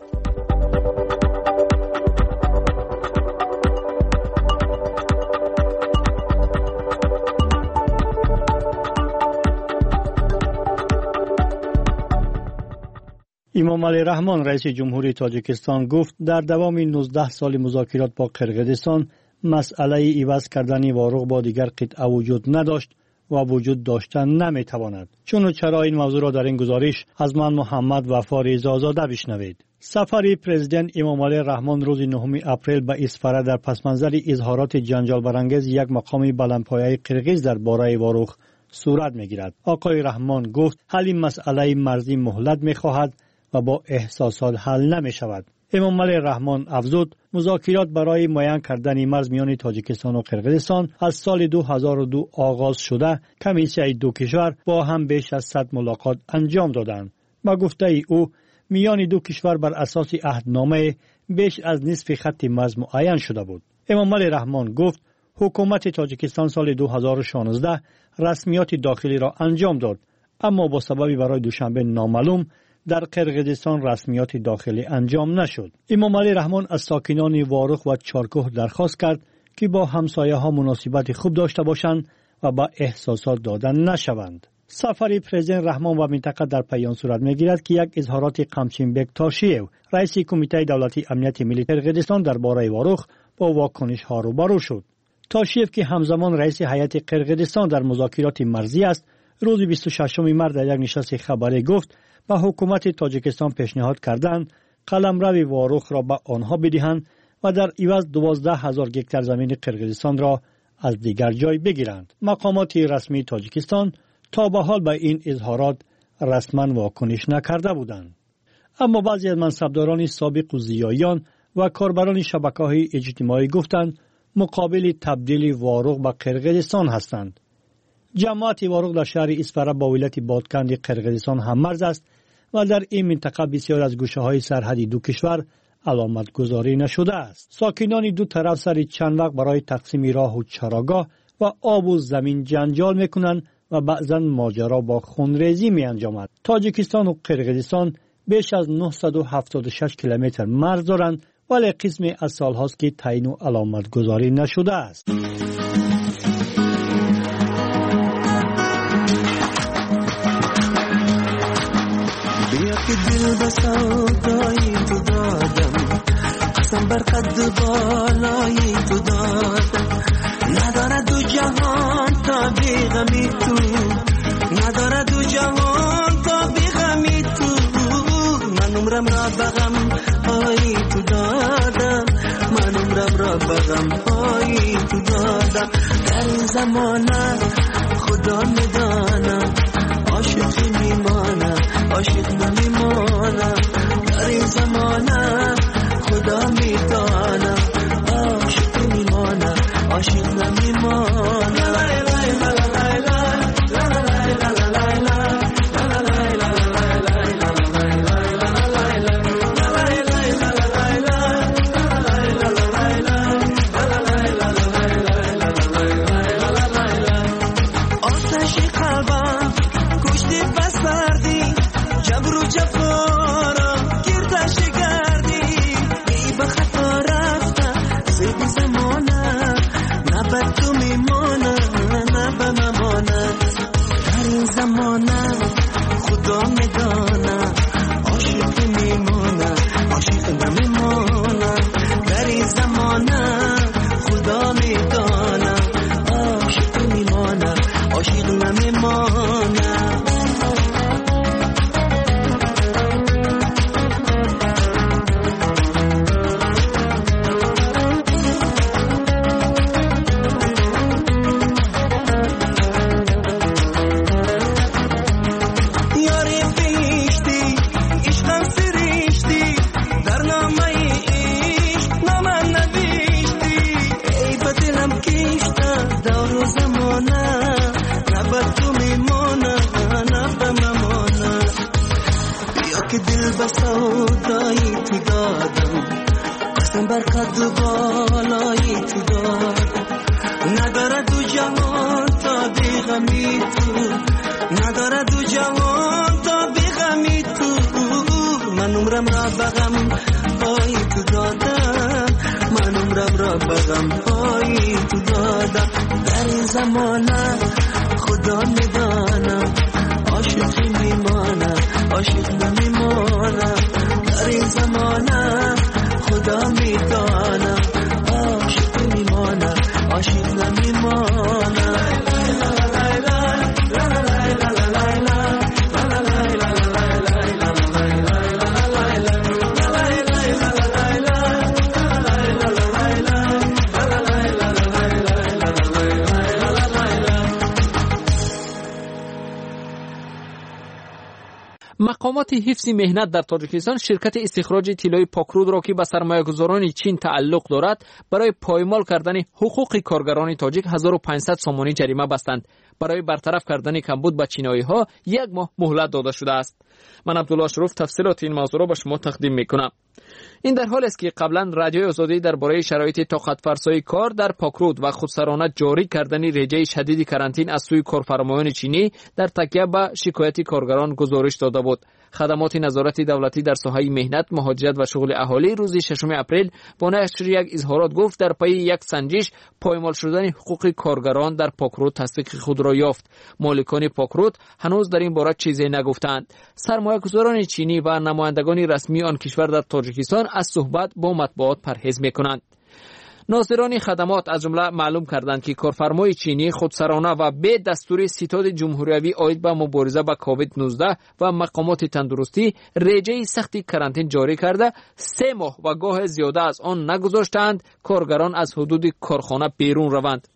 امامعلی رحمان رئیس جمهوری تاجیکستان گفت در دوام نوزده سال مذاکرات با قرقیزستان مسئله عوض کردن واروق با دیگر قطعه وجود نداشت و وجود داشتن نمیتواند. چون چرا این موضوع را در این گزارش از من محمد وفا رضازاده بشنوید. سفر پرزیدنت امامعلی رحمان روز نهم اپریل به اسفره در پسمنظر اظهارات جنجال برانگیز یک مقام بلندپایه قرقیز در باره واروق صورت میگیرد. آقای رحمان گفت حل این مسئله مرزی مهلت میخواهد و با احساسات حل نمی شود. امامعلی رحمان افزود مذاکرات برای معین کردن مرز میان تاجیکستان و قرقیزستان از سال دو هزار و دو آغاز شده. کمیسیون دو کشور با هم بیش از صد ملاقات انجام دادند. با گفته او میان دو کشور بر اساس عهدنامه بیش از نصف خط مرز معین شده بود. امامعلی رحمان گفت حکومت تاجیکستان سال دو هزار و شانزده رسمیات داخلی را انجام داد، اما با سببی برای دوشنبه نامعلوم در قرقیزستان رسمیات داخلی انجام نشد. امامعلی رحمان از ساکنان واروق و چارکوه درخواست کرد که با همسایه ها مناسبت خوب داشته باشند و با احساسات دادن نشوند. سفر پرزیدنت رحمان و منطقه در پیان صورت میگیرد که یک اظهارات قمچینبک تاشیو رئیس کمیته دولتی امنیت ملی قرقیزستان درباره واروق با واکنش ها روبرو شد. تاشیو که همزمان رئیس هیئت قرقیزستان در مذاکرات مرزی است، روز بیست و ششم مارس در یک نشست خبری گفت به حکومت تاجیکستان پیشنهاد کردند قلمرو واروق را به آنها بدهند و در عوض دوازده هزار گکتار زمین قرقیزستان را از دیگر جای بگیرند. مقامات رسمی تاجیکستان تا به حال به این اظهارات رسما واکنش نکرده بودند. اما بعضی از منصبداران سابق و زیایان و کاربران شبکه‌های اجتماعی گفتند مقابل تبدیل واروق به قرقیزستان هستند. جماعت واروق در شهر اسفره با ولایت بادکند قرقیزستان هم مرز است و در این منطقه بسیار از گوشه‌های سرحدی دو کشور علامت گذاری نشده است. ساکنان دو طرف سر چند وقت برای تقسیم راه و چراگاه و آب و زمین جنجال میکنند و بعضا ماجرا با خونریزی می انجامد. تاجیکستان و قرقیزستان بیش از نهصد و هفتاد و شش کیلومتر مرز دارند، ولی قسمی از سالهاست که تعیین و علامت گذاری نشده است. که دل به سودای تو دادم، قسم بر قد بالای تو دادم، نداره دو جهان تا بی غمی تو، نداره دو جهان تا بی غمی تو، من عمرم را بغم های تو دادم، من عمرم را بغم های تو دادم، در این زمانه خدا میدانم عاشق میمانم، عاشق نمیمانم، در این زمانه خدا میدانم عاشق میمانم. عاشق نمیمانم مقامات حفظ مهنت در تاجیکستان شرکت استخراج طلای پاکرود را که به سرمایه‌گذاران چین تعلق دارد برای پایمال کردن حقوق کارگران تاجیک هزار و پانصد سومانی جریمه بستند. برای برطرف کردن کمبود به چینایی‌ها یک ماه مهلت داده شده است. من عبدالله شروف تفصیلات این موضوع را به شما تقدیم می‌کنم. این در حالی است که قبلا رادیوی آزادی درباره شرایط طاقت فرسای کار در پاکرود و خودسرانه جاری کردن رژه شدید کرانتین از سوی کارفرمایان چینی در تکیه به شکایت کارگران گزارش داده بود. خدمات نظارت دولتی در ساحه مهنت، مهاجرت و شغل اهالی روز ششم اپریل با نشر یک اظهارات گفت در پی یک سنجش پایمال شدن حقوق کارگران در پاکرود تصدیق خود را یافت. مالکان پاکرود هنوز در این باره چیزی نگفتند. سرمایه‌گذاران چینی و نمایندگان رسمی آن کشور در تاجیکستان از صحبت با مطبوعات پرهیز می‌کنند. ناظران خدمات از جمله معلوم کردند که کارفرمای چینی خودسرانه و به دستور ستاد جمهوریوی عاید به مبارزه با کووید نوزده و مقامات تندرستی رژه سختی کرانتین جاری کرده سه ماه و گاه زیاده از آن نگذاشتند کارگران از حدود کارخانه بیرون روند.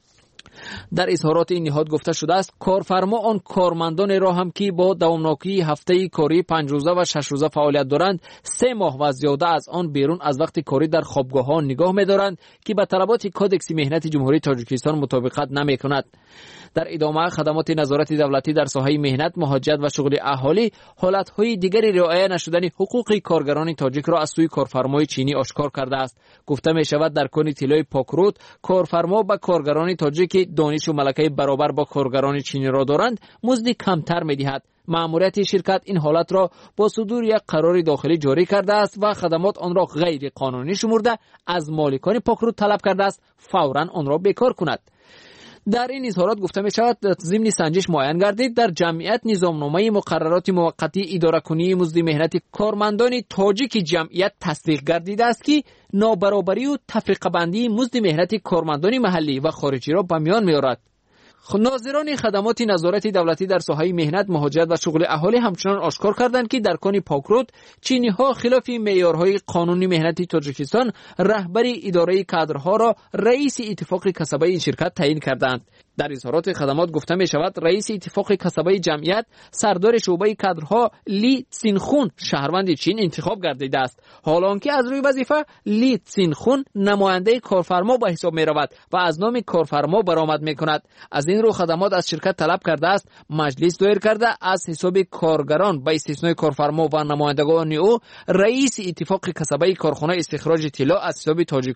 در اظهارات این نهاد گفته شده است کارفرما آن کارمندان را هم که با دوامناکی هفته کاری پنج روزه و شش روزه فعالیت دارند سه ماه و زیاده از آن بیرون از وقت کاری در خوابگاه‌ها نگاه می‌دارند که به طلبات کدکس مهنت جمهوری تاجیکستان مطابقت نمی‌کند. در ادامه خدمات نظارت دولتی در ساحه مهنت، مهاجرت و شغل اهالی حالت‌های دیگری رعایت نشدن حقوق کارگران تاجیک را از سوی کارفرمای چینی آشکار کرده است. گفته می‌شود در کن طلای پاکرود کارفرما با کارگران تاجیک دانش و ملکه برابر با کارگران چینی را دارند مزد کمتر می‌دهد. مأموریت شرکت این حالت را با صدور یک قرار داخلی جاری کرده است و خدمات آن را غیر قانونی شمرده از مالکان پاکرود طلب کرده است فوراً آن را بیکار کند. در این اظهارات گفته می شود ضمن سنجش معین گردید در جمعیت نظامنامه مقررات موقتی اداره کنی مزد مهنت کارمندان تاجیک جمعیت تصدیق گردیده است که نابرابری و تفریقه بندی مزد مهنت کارمندان محلی و خارجی را به میان می آورد. ناظران خدمات نظارت دولتی در ساحه مهنت، مهاجرت و شغل اهالی همچنان آشکار کردند که در کن پاکرود چینی ها خلاف معیارهای قانونی مهنتی تاجیکستان رهبری اداره کادرها را رئیس اتفاق کسبه این شرکت تعیین کردند. در اظهارات خدمات گفته می شود رئیس اتفاق کسبه جمعیت سردار شعبه کادرها لی تسینخون شهروند چین انتخاب گردیده است، حالانکه از روی وظیفه لی تسینخون نماینده کارفرما به حساب می رود و از نام کارفرما برآمد می کند. از این رو خدمات از شرکت طلب کرده است مجلس دایر کرده از حساب کارگران به استثنای کارفرما و نمایندگان او رئیس اتفاق کسبه کارخانه استخراج طلا از حساب تاجیک